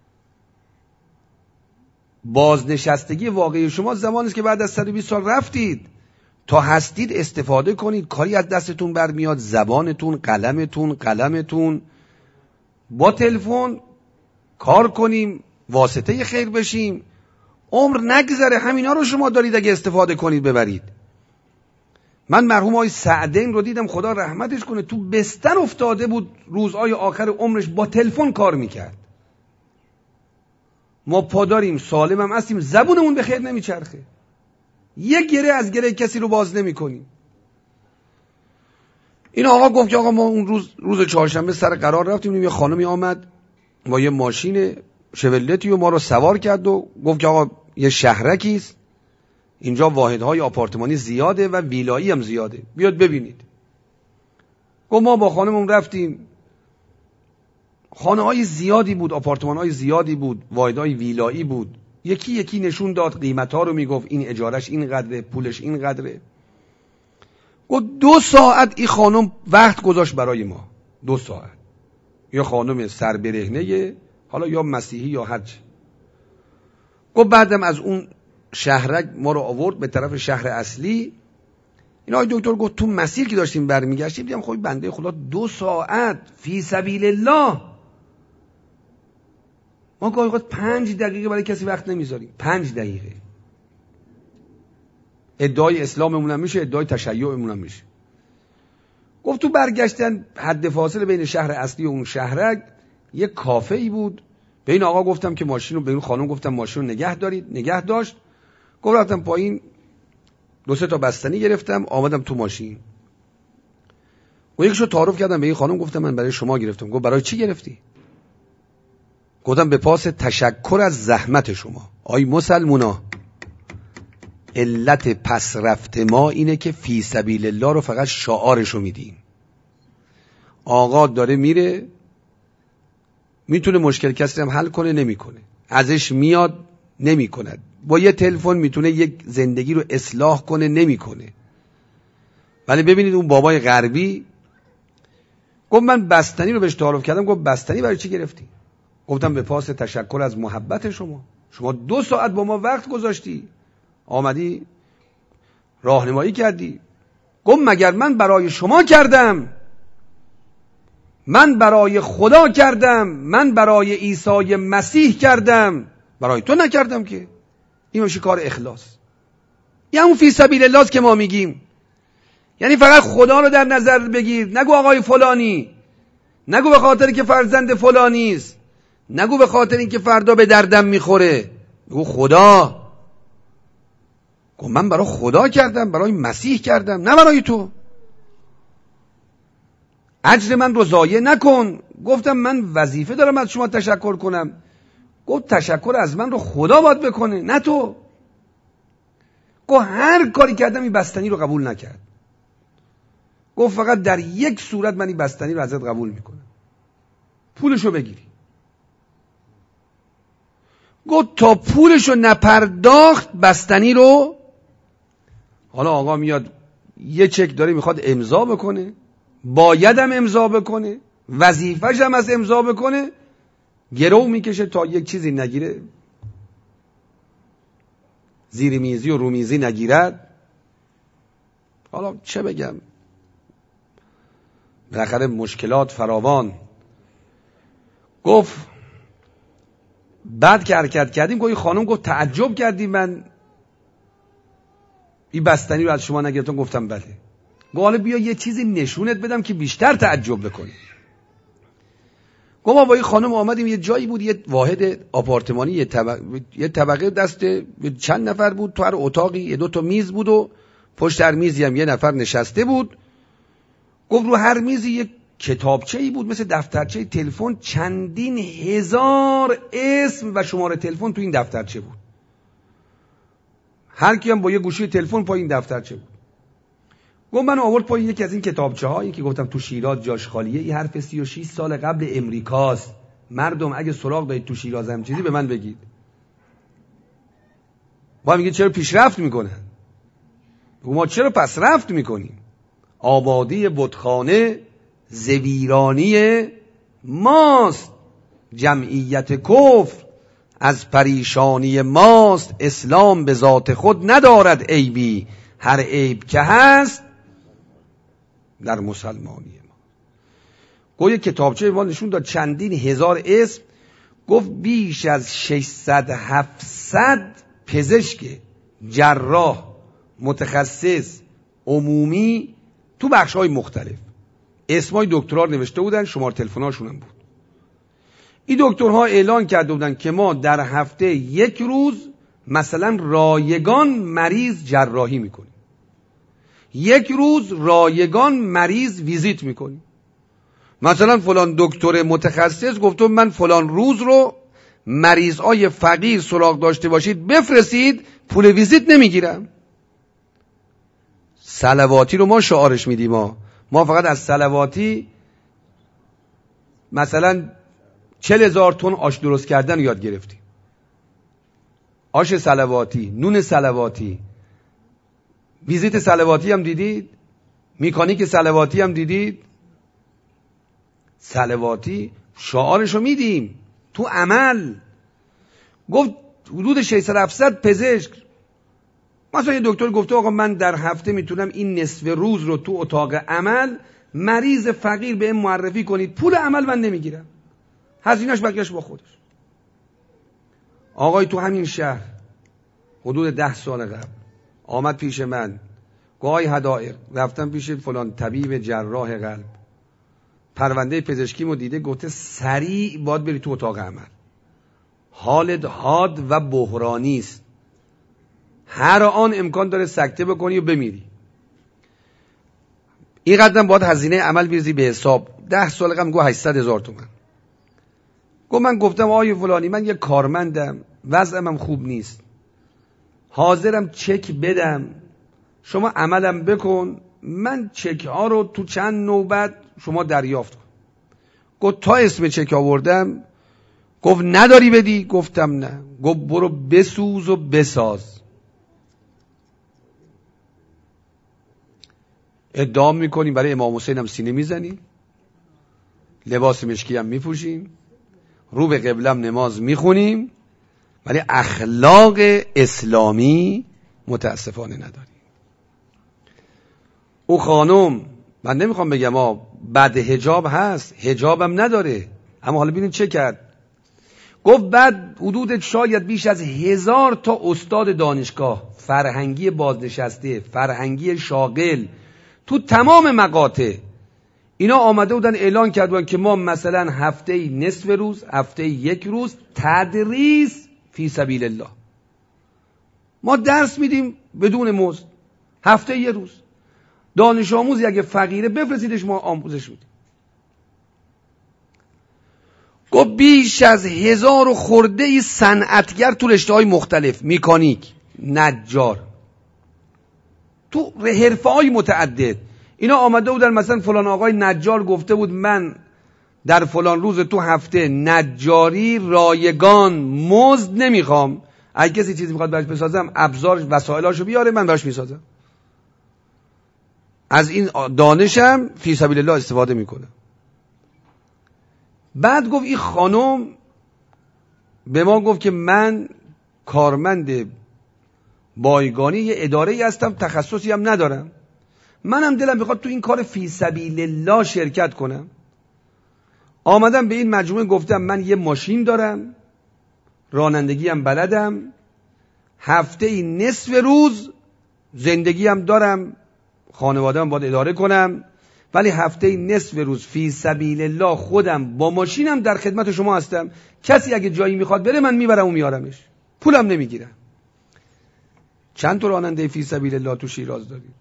بازنشستگی واقعی شما زمانی است که بعد از صد و بیست سال رفتید. تا هستید استفاده کنید. کاری از دستتون برمیاد، زبانتون، قلمتون، قلمتون. با تلفن کار کنیم، واسطه خیر بشیم، عمر نگذره. همینا رو شما دارید اگه استفاده کنید ببرید. من مرحوم آقای سعدین رو دیدم، خدا رحمتش کنه، تو بستر افتاده بود، روزهای آخر عمرش با تلفن کار میکرد. ما پاداریم، سالم هم هستیم، زبونمون به خیر نمیچرخه. یک گره از گره کسی رو باز نمی کنیم. این آقا گفت که آقا ما اون روز روز چهارشنبه سر قرار رفتیم، یه خانمی آمد با یه ماشین شولتی و ما رو سوار کرد و گفت که آقا یه شهرکی است، اینجا واحدهای آپارتمانی زیاده و ویلایی هم زیاده، بیاد ببینید. گفت ما با خانممون رفتیم، خانه های زیادی بود، آپارتمان های زیادی بود، واحدهای ویلایی بود. یکی یکی نشون داد، قیمت ها رو میگفت، این اجارش این قدره، پولش این قدره. گفت دو ساعت این خانم وقت گذاشت برای ما. دو ساعت. یا خانم سربرهنه، حالا یا مسیحی یا هرچی. گفت بعدم از اون شهرک ما رو آورد به طرف شهر اصلی. این آقای دکتر گفت تو مسیر که داشتیم برمیگشتیم دیدم خب بنده خدا دو ساعت فی سبیل الله. ما گاهی اوقات پنج دقیقه برای کسی وقت نمیذاریم. پنج دقیقه. ادعای اسلاممون هم میشه، ادعای تشیعمون هم میشه. گفت تو برگشتن حد فاصله بین شهر اصلی و اون شهرک یه کافه ای بود. به این آقا گفتم که ماشین رو، به این خانم گفتم ماشین رو نگه دارید. نگه داشت. گفت رفتم پایین، دو سه تا بستنی گرفتم، آمدم تو ماشین. و یکشو تعارف کردم به این خانم، گفتم من برای شما گرفتم. گفت برای چی گرفتی؟ گفتم به پاس تشکر از زحمت شما. آی مسلمونا، علت پس رفت ما اینه که فی سبیل الله رو فقط شعارشو میدیم. آقا داره میره، میتونه مشکل کسی هم حل کنه، نمیکنه. ازش میاد، نمیکند. با یه تلفن میتونه یک زندگی رو اصلاح کنه، نمیکنه. ولی ببینید اون بابای غربی گفت من بستنی رو بهش تعارف کردم. گفت بستنی برای چی گرفتی؟ گفتم به پاس تشکر از محبت شما. شما دو ساعت با ما وقت گذاشتی، آمدی راهنمایی کردی. گفت مگر من برای شما کردم؟ من برای خدا کردم، من برای عیسی مسیح کردم، برای تو نکردم که. این میشه کار اخلاص. یعنی اون فی سبیل الله که ما میگیم، یعنی فقط خدا رو در نظر بگیر. نگو آقای فلانی، نگو به خاطر که فرزند فلانی است، نگو به خاطر اینکه فردا به دردم میخوره. بگو خدا. گفت من برای خدا کردم، برای مسیح کردم، نه برای تو. اجر من رو ضایع نکن. گفتم من وظیفه دارم از شما تشکر کنم. گفت تشکر از من رو خدا باید بکنه، نه تو. گفت هر کاری کردم این بستنی رو قبول نکرد. گفت فقط در یک صورت من این بستنی رو ازت قبول میکنم، پولشو بگیری. گفت تا پولشو نپرداخت بستنی رو، حالا آقا میاد یه چک داره میخواد امضا بکنه، بایدم امضا بکنه، وظیفه‌ش هم از امضا بکنه، گرو میکشه تا یک چیزی نگیره، زیر میزی و رومیزی نگیرد. حالا چه بگم، بالاخره مشکلات فراوان. گفت بعد که حرکت کردیم، گفت خانم گفت تعجب کردیم من این بستنی رو از شما نگرفتم. گفتم بله. گفت حالا بیا یه چیزی نشونت بدم که بیشتر تعجب بکنی. گفت ما با این خانم آمدیم، یه جایی بود، یه واحد آپارتمانی، یه طبقه, یه طبقه دست چند نفر بود، تو هر اتاقی یه دو تا میز بود و پشت هر میزی هم یه نفر نشسته بود. گفت رو هر میزی یه کتابچه‌ای بود مثل دفترچه تلفن، چندین هزار اسم و شماره تلفن تو این دفترچه بود. هر کی هم با یه گوشی تلفن پای این دفترچه بود. گفت من آورد پای یکی از این کتابچه‌ها، یکی گفتم تو شیراز جاش خالیه، این حرف سی و شش سال قبل امریکاست، مردم اگه سراغ دارید تو شیراز هم چیزی به من بگید. با میگه چرا پیشرفت میکنن؟ ما چرا پس رفت میکنیم؟ آبادی بتخانه زویرانی ماست، جمعیت کفر از پریشانی ماست. اسلام به ذات خود ندارد عیبی، هر عیب که هست در مسلمانی ما. گویا کتابچه ما نشون داد چندین هزار اسم، گفت بیش از ششصد هفتصد پزشک جراح متخصص عمومی تو بخش‌های مختلف اسمای دکترا نوشته بودن، شماره تلفن‌هاشون هم بود. این دکترها اعلان کرده بودن که ما در هفته یک روز مثلا رایگان مریض جراحی میکنیم، یک روز رایگان مریض ویزیت میکنیم. مثلا فلان دکتر متخصص گفته من فلان روز رو مریضای فقیر سراغ داشته باشید بفرستید، پول ویزیت نمیگیرم. صلواتی رو ما شعارش میدیم، ما ما فقط از صلواتی مثلا چل هزار تن آش درست کردن رو یاد گرفتیم. آش صلواتی، نون صلواتی، ویزیت صلواتی هم دیدید، میکانیک صلواتی هم دیدید. صلواتی شعارش رو میدیم تو عمل. گفت حدود ششصد هفتصد پزشک، مثلا یه دکتر گفته آقا من در هفته میتونم این نصف روز رو تو اتاق عمل مریض فقیر به این معرفی کنید، پول عمل من نمیگیرم، هزینه‌اش بقیه‌اش با خودش. آقای تو همین شهر حدود ده سال قبل آمد پیش من، گاهی هدایق رفتم پیش فلان طبیب جراح قلب، پرونده پزشکیمو دیده، گفته سریع باید بری تو اتاق عمل، حالت حاد و بحرانی است، هر آن امکان داره سکته بکنی و بمیری. این قدم باید هزینه عمل بریزی به حساب. ده سال قبل گفت هشتصد هزار تومان. گفت من گفتم آقای فلانی من یه کارمندم، وضعم هم خوب نیست، حاضرم چک بدم، شما عملم بکن، من چک ها رو تو چند نوبت شما دریافت کن. گفت تا اسم چک آوردم، گفت نداری بدی؟ گفتم نه. گفت برو بسوز و بساز. ادعا میکنیم برای امام حسین هم سینه میزنیم، لباس مشکی هم میپوشیم، رو به قبله هم نماز میخونیم، ولی اخلاق اسلامی متاسفانه نداریم. او خانم، من نمیخوام بگم ها بد حجاب هست، حجابم نداره، اما حالا ببینید چه کرد. گفت بعد حدود شاید بیش از هزار تا استاد دانشگاه فرهنگی بازنشسته، فرهنگی شاغل تو تمام مقاطع اینا آمده بودن اعلان کردن که ما مثلا هفته نصف روز، هفته یک روز تدریس فی سبیل الله، ما درس میدیم بدون مزد، هفته یک روز. دانش آموزی اگه فقیره بفرستیدش ما آموزش میدیم. گفت بیش از هزار و خورده ای صنعتگر تو رشته‌های مختلف، میکانیک، نجار، تو حرفه‌های متعدد، اینا آمده بودن. مثلا فلان آقای نجار گفته بود من در فلان روز تو هفته نجاری رایگان مزد نمیخوام، اگه کسی چیزی میخواد براش بسازم ابزار وسایلاشو بیاره من براش میسازم، از این دانشم فی سبیل الله استفاده میکنه. بعد گفت این خانم به ما گفت که من کارمند بایگانی یه اداره هستم، تخصصی هم ندارم، منم دلم میخواد تو این کار فی سبیل الله شرکت کنم. آمدم به این مجموعه گفتم من یه ماشین دارم، رانندگی هم بلدم، هفته ای نصف روز زندگی هم دارم، خانواده هم باید اداره کنم، ولی هفته ای نصف روز فی سبیل الله خودم با ماشینم در خدمت شما هستم، کسی اگه جایی میخواد بره من میبرم و میارمش، پولم نمیگیرم. چند تا راننده فی سبیل الله تو شیراز دارید؟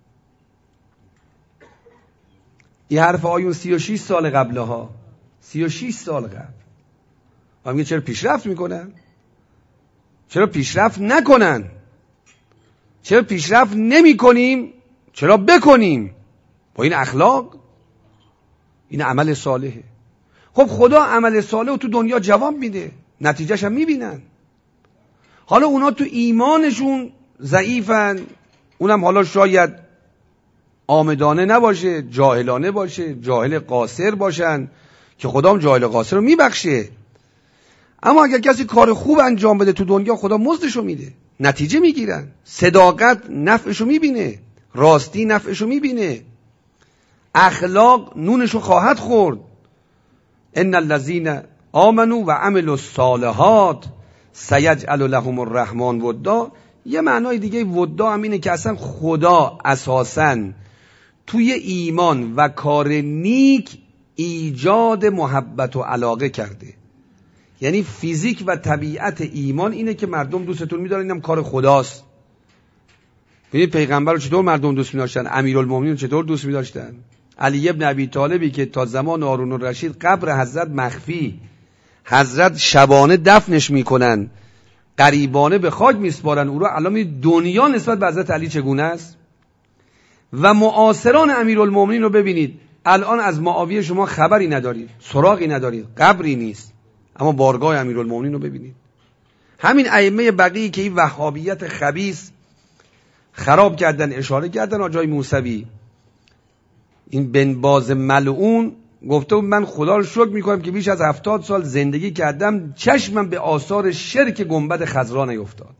این حرف آیون سی و شش سال قبله ها، سی و شش سال قبل. و میگه چرا پیشرفت میکنن؟ چرا پیشرفت نکنن؟ چرا پیشرفت نمی کنیم؟ چرا بکنیم؟ با این اخلاق، این عمل صالحه. خب خدا عمل صالح تو دنیا جواب میده، نتیجهش هم میبینن. حالا اونا تو ایمانشون ضعیفن، اونم حالا شاید آمدانه نباشه، جاهلانه باشه، جاهل قاصر باشن که خدا هم جاهل قاصر رو میبخشه. اما اگر کسی کار خوب انجام بده تو دنیا، خدا مزدشو میده، نتیجه میگیرن. صداقت نفعشو میبینه، راستی نفعشو میبینه، اخلاق نونشو خواهد خورد. ان الذين آمنوا و عملوا الصالحات سیجعل لهم الرحمن ودا. یه معنای دیگه ودا هم اینه که اصلا خدا اساساً توی ایمان و کار نیک ایجاد محبت و علاقه کرده. یعنی فیزیک و طبیعت ایمان اینه که مردم دوستتون می‌دارن، اینم کار خداست. ببینید پیغمبر رو چطور مردم دوست می‌داشتن، امیرالمومنین چطور دوست می‌داشتن. علی ابن ابی طالبی که تا زمان هارون الرشید قبر حضرت مخفی، حضرت شبانه دفنش میکنن، قریبانه به خاک میسپارن او رو. الان دنیا نسبت به حضرت علی چگونه است؟ و معاصران امیرالمومنین رو ببینید، الان از معاویه شما خبری ندارید، سراغی ندارید، قبری نیست، اما بارگاه امیرالمومنین رو ببینید. همین ائمه بقیه که این وهابیت خبیث خراب کردن، اشاره کردن آجای موسوی، این بن باز ملعون گفته من خدا رو شکر میکنم که بیش از هفتاد سال زندگی کردم چشمم به آثار شرک گنبد خضرا نیفتاد،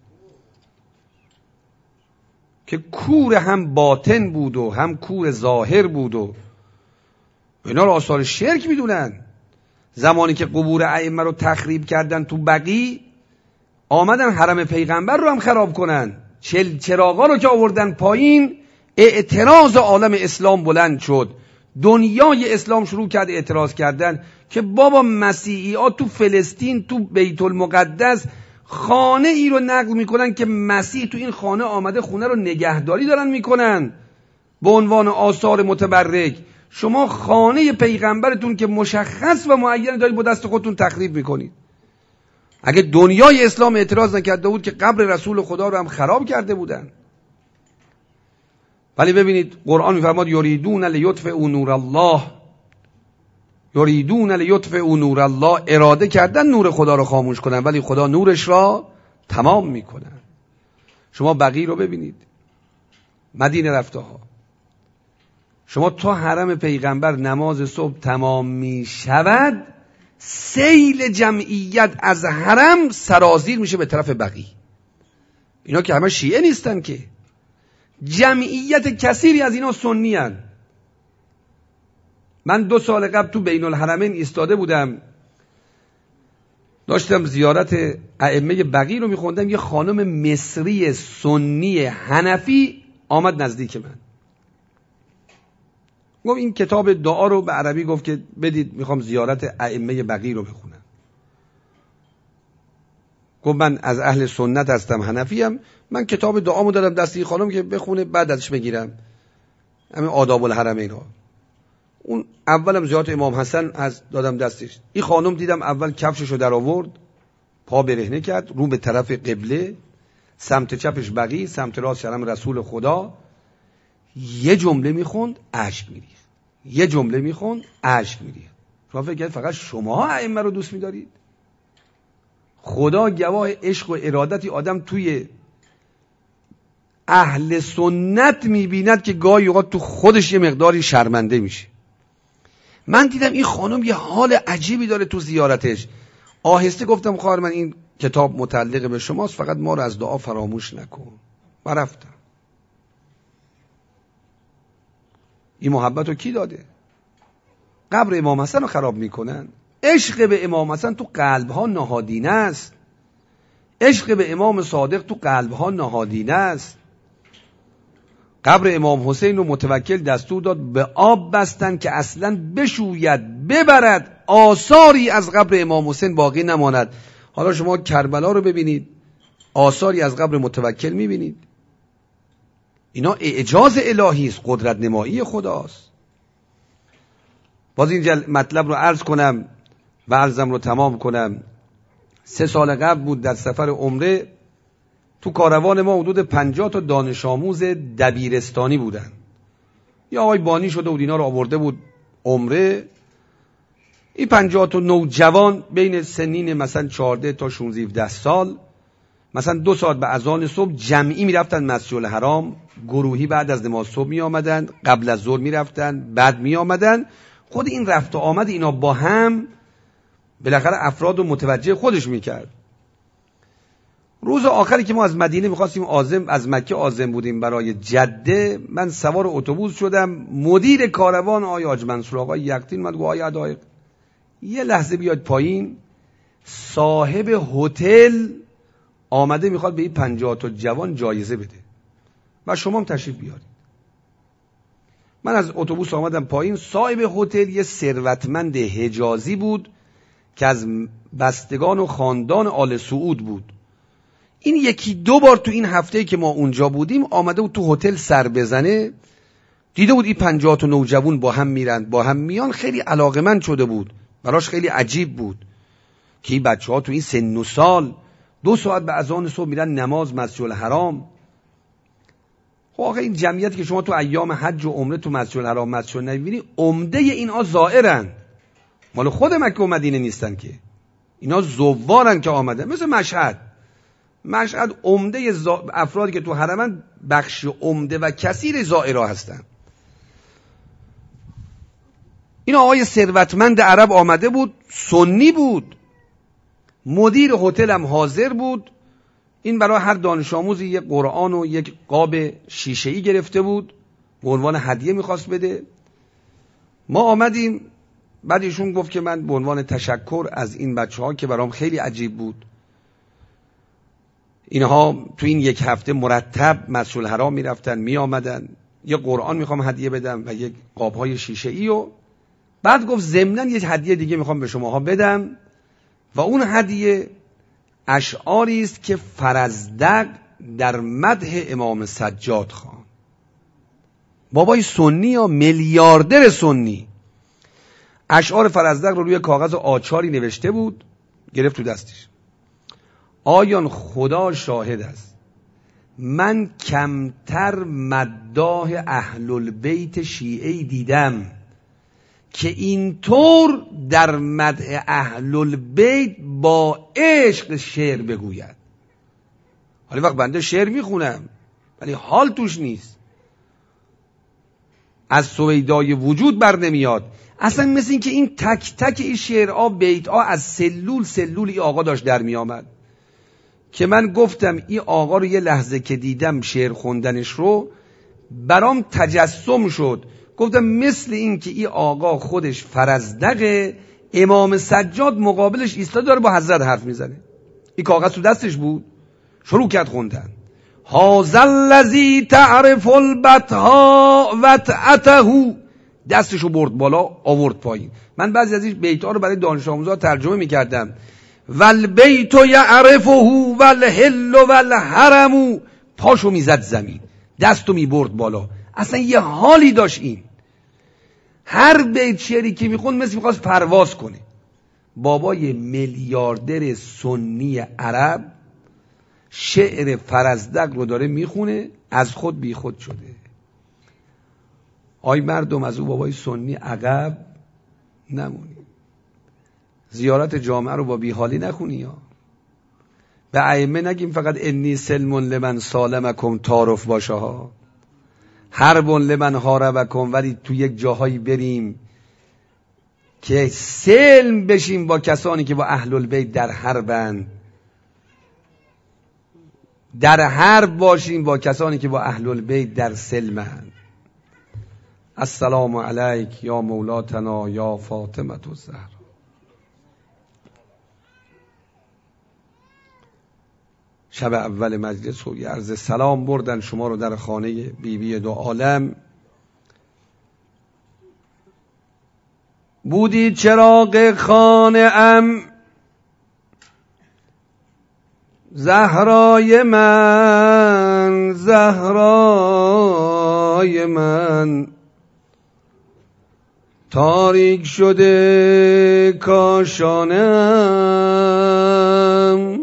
که کور هم باطن بود و هم کور ظاهر بود و اینا رو آثار شرک میدونن. زمانی که قبور ائمه رو تخریب کردن تو بقیع، آمدن حرم پیغمبر رو هم خراب کنن. چل چراغا رو که آوردن پایین، اعتراض عالم اسلام بلند شد. دنیای اسلام شروع کرد اعتراض کردن که بابا مسیحی ها تو فلسطین تو بیت المقدس خانه ای رو نقل میکنن که مسیح تو این خانه آمده خونه رو نگهداری دارن میکنن به عنوان آثار متبرک. شما خانه پیغمبرتون که مشخص و معین دارید با دست خودتون تخریب میکنید. اگه دنیای اسلام اعتراض نکرده بود که قبر رسول خدا رو هم خراب کرده بودن. ولی ببینید قرآن میفرماد یریدون لیطفئوا نور الله، یریدون لیطفئوا نور الله، اراده کردن نور خدا رو خاموش کنن، ولی خدا نورش را تمام میکنن. شما بقیع رو ببینید، مدینه رفته ها، شما تا حرم پیغمبر نماز صبح تمام میشود، سیل جمعیت از حرم سرازیر میشه به طرف بقیع. اینا که همه شیعه نیستن که، جمعیت کثیری از اینا سنی هن. من دو سال قبل تو بین الحرمین ایستاده بودم، داشتم زیارت ائمه بقیع رو میخوندم. یه خانم مصری سنی حنفی آمد نزدیک من، گفت این کتاب دعا رو به عربی گفت که بدید، میخوام زیارت ائمه بقیع رو بخونم. گفت من از اهل سنت هستم، حنفی ام، من کتاب دعامو دادم دست این خانم که بخونه بعد ازش بگیرم، همین آداب الحرمین ها. اون اولم زیارت امام حسن از دادم دستش. این خانم دیدم اول کفششو در آورد، پا برهنه کرد، رو به طرف قبله، سمت چپش بقیع، سمت راست حرم رسول خدا. یه جمله میخوند اشک میریخت، یه جمله میخوند اشک میریخت. شما فکر کنید فقط شما ائمه رو دوست میدارید؟ خدا گواه عشق و ارادتی آدم توی اهل سنت میبیند که گاهی اوقات تو خودش یه مقداری شرمنده میشه. من دیدم این خانم یه حال عجیبی داره تو زیارتش. آهسته گفتم خواهر من این کتاب متعلق به شماست، فقط ما رو از دعا فراموش نکن. و رفتم. این محبت رو کی داده؟ قبر امام حسن رو خراب میکنن. عشق به امام حسن تو قلبها نهادینه است. عشق به امام صادق تو قلبها نهادینه است. قبر امام حسین رو متوکل دستور داد به آب بستن که اصلا بشوید ببرد، آثاری از قبر امام حسین باقی نماند. حالا شما کربلا رو ببینید، آثاری از قبر متوکل میبینید. اینا اعجاز الهی است، قدرت نمایی خداست. باز این مطلب رو عرض کنم و عرضم رو تمام کنم. سه سال قبل بود در سفر عمره، تو کاروان ما حدود پنجاه تا دانش آموز دبیرستانی بودن. یا آقای بانی شده بود اینا رو آورده بود عمره. این پنجاه تا نوجوان بین سنین مثلا چهارده تا شانزده هفده سال مثلا دو ساعت به اذان صبح جمعی میرفتن مسجد الحرام، گروهی بعد از نماز صبح می آمدن، قبل از ظهر میرفتن، بعد می آمدن. خود این رفت و آمد اینا با هم بالاخره افراد رو متوجه خودش میکرد. روز آخری که ما از مدینه میخواستیم عازم، از مکه عازم بودیم برای جده، من سوار اتوبوس شدم، مدیر کاروان آقای حاج منصور آقای یقطین من گفت آقای عدایق یه لحظه بیاد پایین، صاحب هتل آمده میخواد به این پنجاه تا جوان جایزه بده و شما هم تشریف بیارید. من از اتوبوس آمدم پایین، صاحب هتل یه ثروتمند حجازی بود که از بستگان و خاندان آل سعود بود. این یکی دو بار تو این هفته‌ای که ما اونجا بودیم آمده بود تو هتل سر بزنه، دیده بود این پنجاه تا نوجوان با هم میرن با هم میان، خیلی علاقمند شده بود، براش خیلی عجیب بود که این بچه‌ها تو این سن و سال دو ساعت به اذان صبح میرن نماز مسجد الحرام. خب آخه این جمعیتی که شما تو ایام حج و عمره تو مسجد الحرام مسجد نبینی، عمده اینها زائرن، مال خود مکه و مدینه نیستن که، اینا زوارن که آمدن. مثل مشهد، مشهد عمده زا... افرادی که تو حرمن بخش عمده و کثیر زائرها هستن. این آقای ثروتمند عرب آمده بود، سنی بود، مدیر هتل هم حاضر بود. این برای هر دانش آموزی یک قرآن و یک قاب شیشه‌ای گرفته بود، به عنوان هدیه میخواست بده. ما آمدیم، بعد ایشون گفت که من به عنوان تشکر از این بچه‌ها که برام خیلی عجیب بود، اینها تو این یک هفته مرتب مسجد الحرام میرفتن می آمدن، یه قرآن میخوام هدیه بدم و یک قاب‌های شیشه‌ای، و بعد گفت ضمناً یک هدیه دیگه میخوام به شماها بدم و اون هدیه اشعاری است که فرزدق در مدح امام سجاد خان. بابای سنی یا میلیاردر سنی اشعار فرزدق رو روی کاغذ آچاری نوشته بود، گرفت تو دستش. آیان خدا شاهد است، من کمتر مداح اهل البیت شیعی دیدم که اینطور در مدح اهل البیت با عشق شعر بگوید. حالا وقت بنده شعر میخونم ولی حال توش نیست، از سویدای وجود بر نمیاد. اصلا مثل این که این تک تک این شعرها بیتها از سلول سلول این آقا داشت در میامد که من گفتم این آقا رو یه لحظه که دیدم شعر خوندنش رو برام تجسم شد. گفتم مثل این که این آقا خودش فرزدق امام سجاد مقابلش ایستاده داره با حضرت حرف میزنه. این کاغذ تو دستش بود، شروع کرد خوندن. هذا الذی تعرف البطحاء وطأته، دستشو برد بالا آورد پایین. من بعضی از این بیت‌ها رو برای دانش آموزا ترجمه میکردم. والبیت یعرفه والحل والحرم، پاشو میزد زمین، دستو میبرد بالا، اصلا یه حالی داشت. این هر بیت شعری که میخوند مثل میخواست پرواز کنه. بابای میلیاردر سنی عرب شعر فرزدق رو داره میخونه، از خود بی خود شده. آی مردم از او بابای سنی عقب نمونی، زیارت جامعه رو با بیحالی نخونی. یا به ائمه نگیم فقط انی سلم لمن سالمکم تعارف باشه ها، حرب لمن حاربکم، ولی تو یک جاهایی بریم که سلم بشیم با کسانی که با اهل البیت در حربن، در حرب باشیم با کسانی که با اهل البیت در سلمن. السلام علیک یا مولاتنا یا فاطمه الزهرا. شب اول مجلس و یه عرض سلام بردن شما رو در خانه بی بی دو عالم. بودی چراغ خانه ام زهرای من، زهرای من، تاریک شده کاشانم،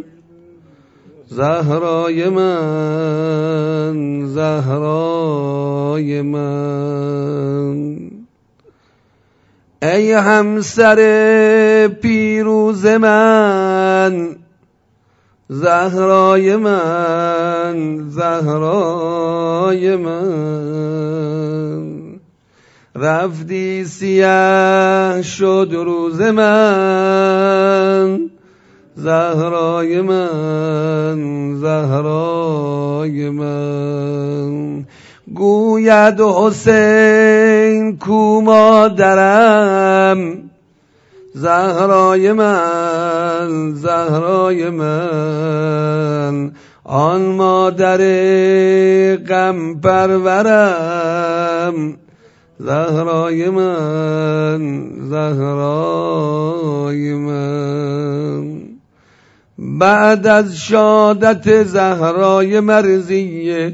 زهرای من، زهرای من. ای همسر پیروز من، زهرای من، زهرای من، رفتی سیاه شد روز من، زهرای من، زهرای من. گوید حسین کو مادرم، زهرای من، زهرای من، آن مادر غم پرورم، زهرای من، زهرای من. بعد از شهادت زهرای مرضیه،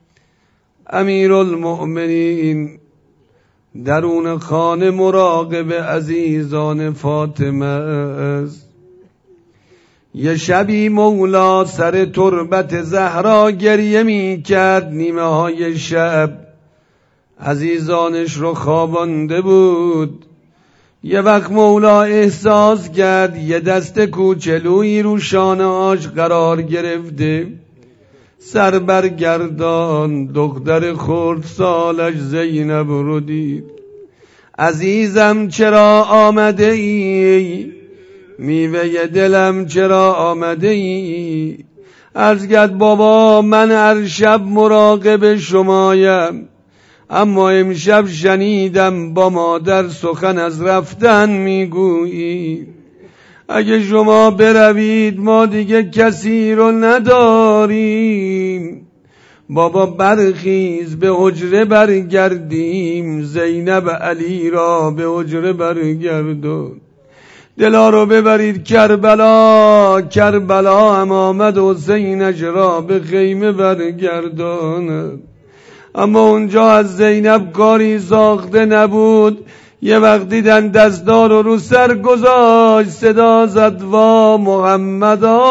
امیرالمؤمنین درون خانه مراقب عزیزان فاطمه است. یه شبی مولا سر تربت زهرا گریه می کرد، نیمه های شب عزیزانش رو خوابانده بود. یه وقت مولا احساس کرد یه دست کوچلویی رو شانه هاش قرار گرفته. سر برگردان، دختر خرد سالش زینب رو دید. عزیزم چرا آمده ای؟ میوه دلم چرا آمده ای؟ عرض کرد بابا من هر شب مراقب شمایم، اما امشب شنیدم با مادر سخن از رفتن میگویی. اگه شما بروید ما دیگه کسی رو نداریم. بابا برخیز به حجره برگردیم، زینب علی را به حجره برگردون. دلا رو ببرید کربلا، کربلا هم آمد حسینش را به خیمه برگرداند. اما اونجا از زینب کاری ساخته نبود. یه وقت دیدن دستار رو رو سر گذاشت، صدا زد وا محمدا،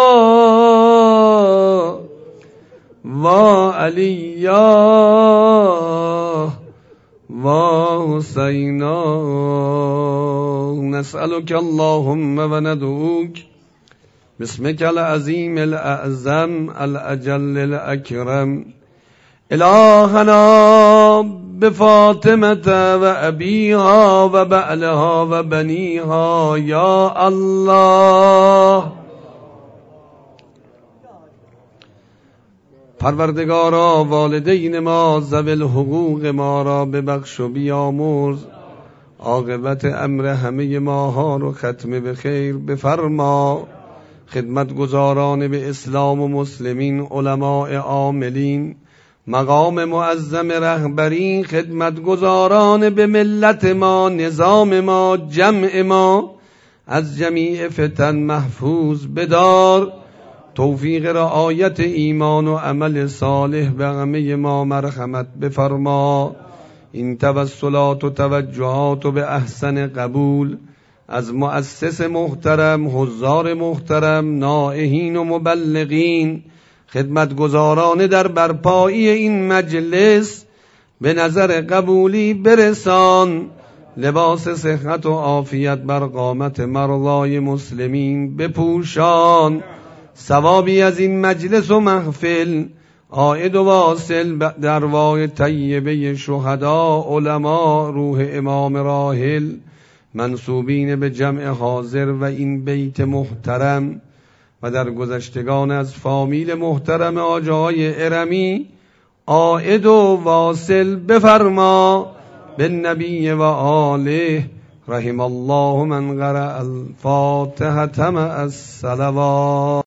وا علیا، وا حسینا. نسألك اللهم و ندعوک باسمك العظیم الاعظم الاجل الاکرم، الهنا بفاطمة و ابیها و بعلها و بنیها یا الله. پروردگارا والدین ما ذوی الحقوق ما را ببخش و بیامرز، عاقبت امر همه ماها رو ختم به خیر بفرما. خدمتگزاران به اسلام و مسلمین، علماء عاملین، مقام معظم رهبرین، خدمتگزاران به ملت ما، نظام ما، جمع ما، از جمیع فتن محفوظ بدار. توفیق رعایت ایمان و عمل صالح به همه ما مرحمت بفرما. این توسلات و توجهات و به احسن قبول از مؤسس محترم، حضار محترم، نائحین و مبلغین، خدمتگزاران در برپایی این مجلس به نظر قبولی برسان. لباس صحت و عافیت بر قامت مرضای مسلمین بپوشان. ثوابی از این مجلس و محفل عائد و واصل به ارواح طیبه شهدا، علما، روح امام راحل، منسوبین به جمع حاضر و این بیت محترم و در گذشتگان از فامیل محترم آجای ارمی عائد و واصل بفرما. بالنبی و آله رحم الله من قرأ الفاتحة مع الصلوات.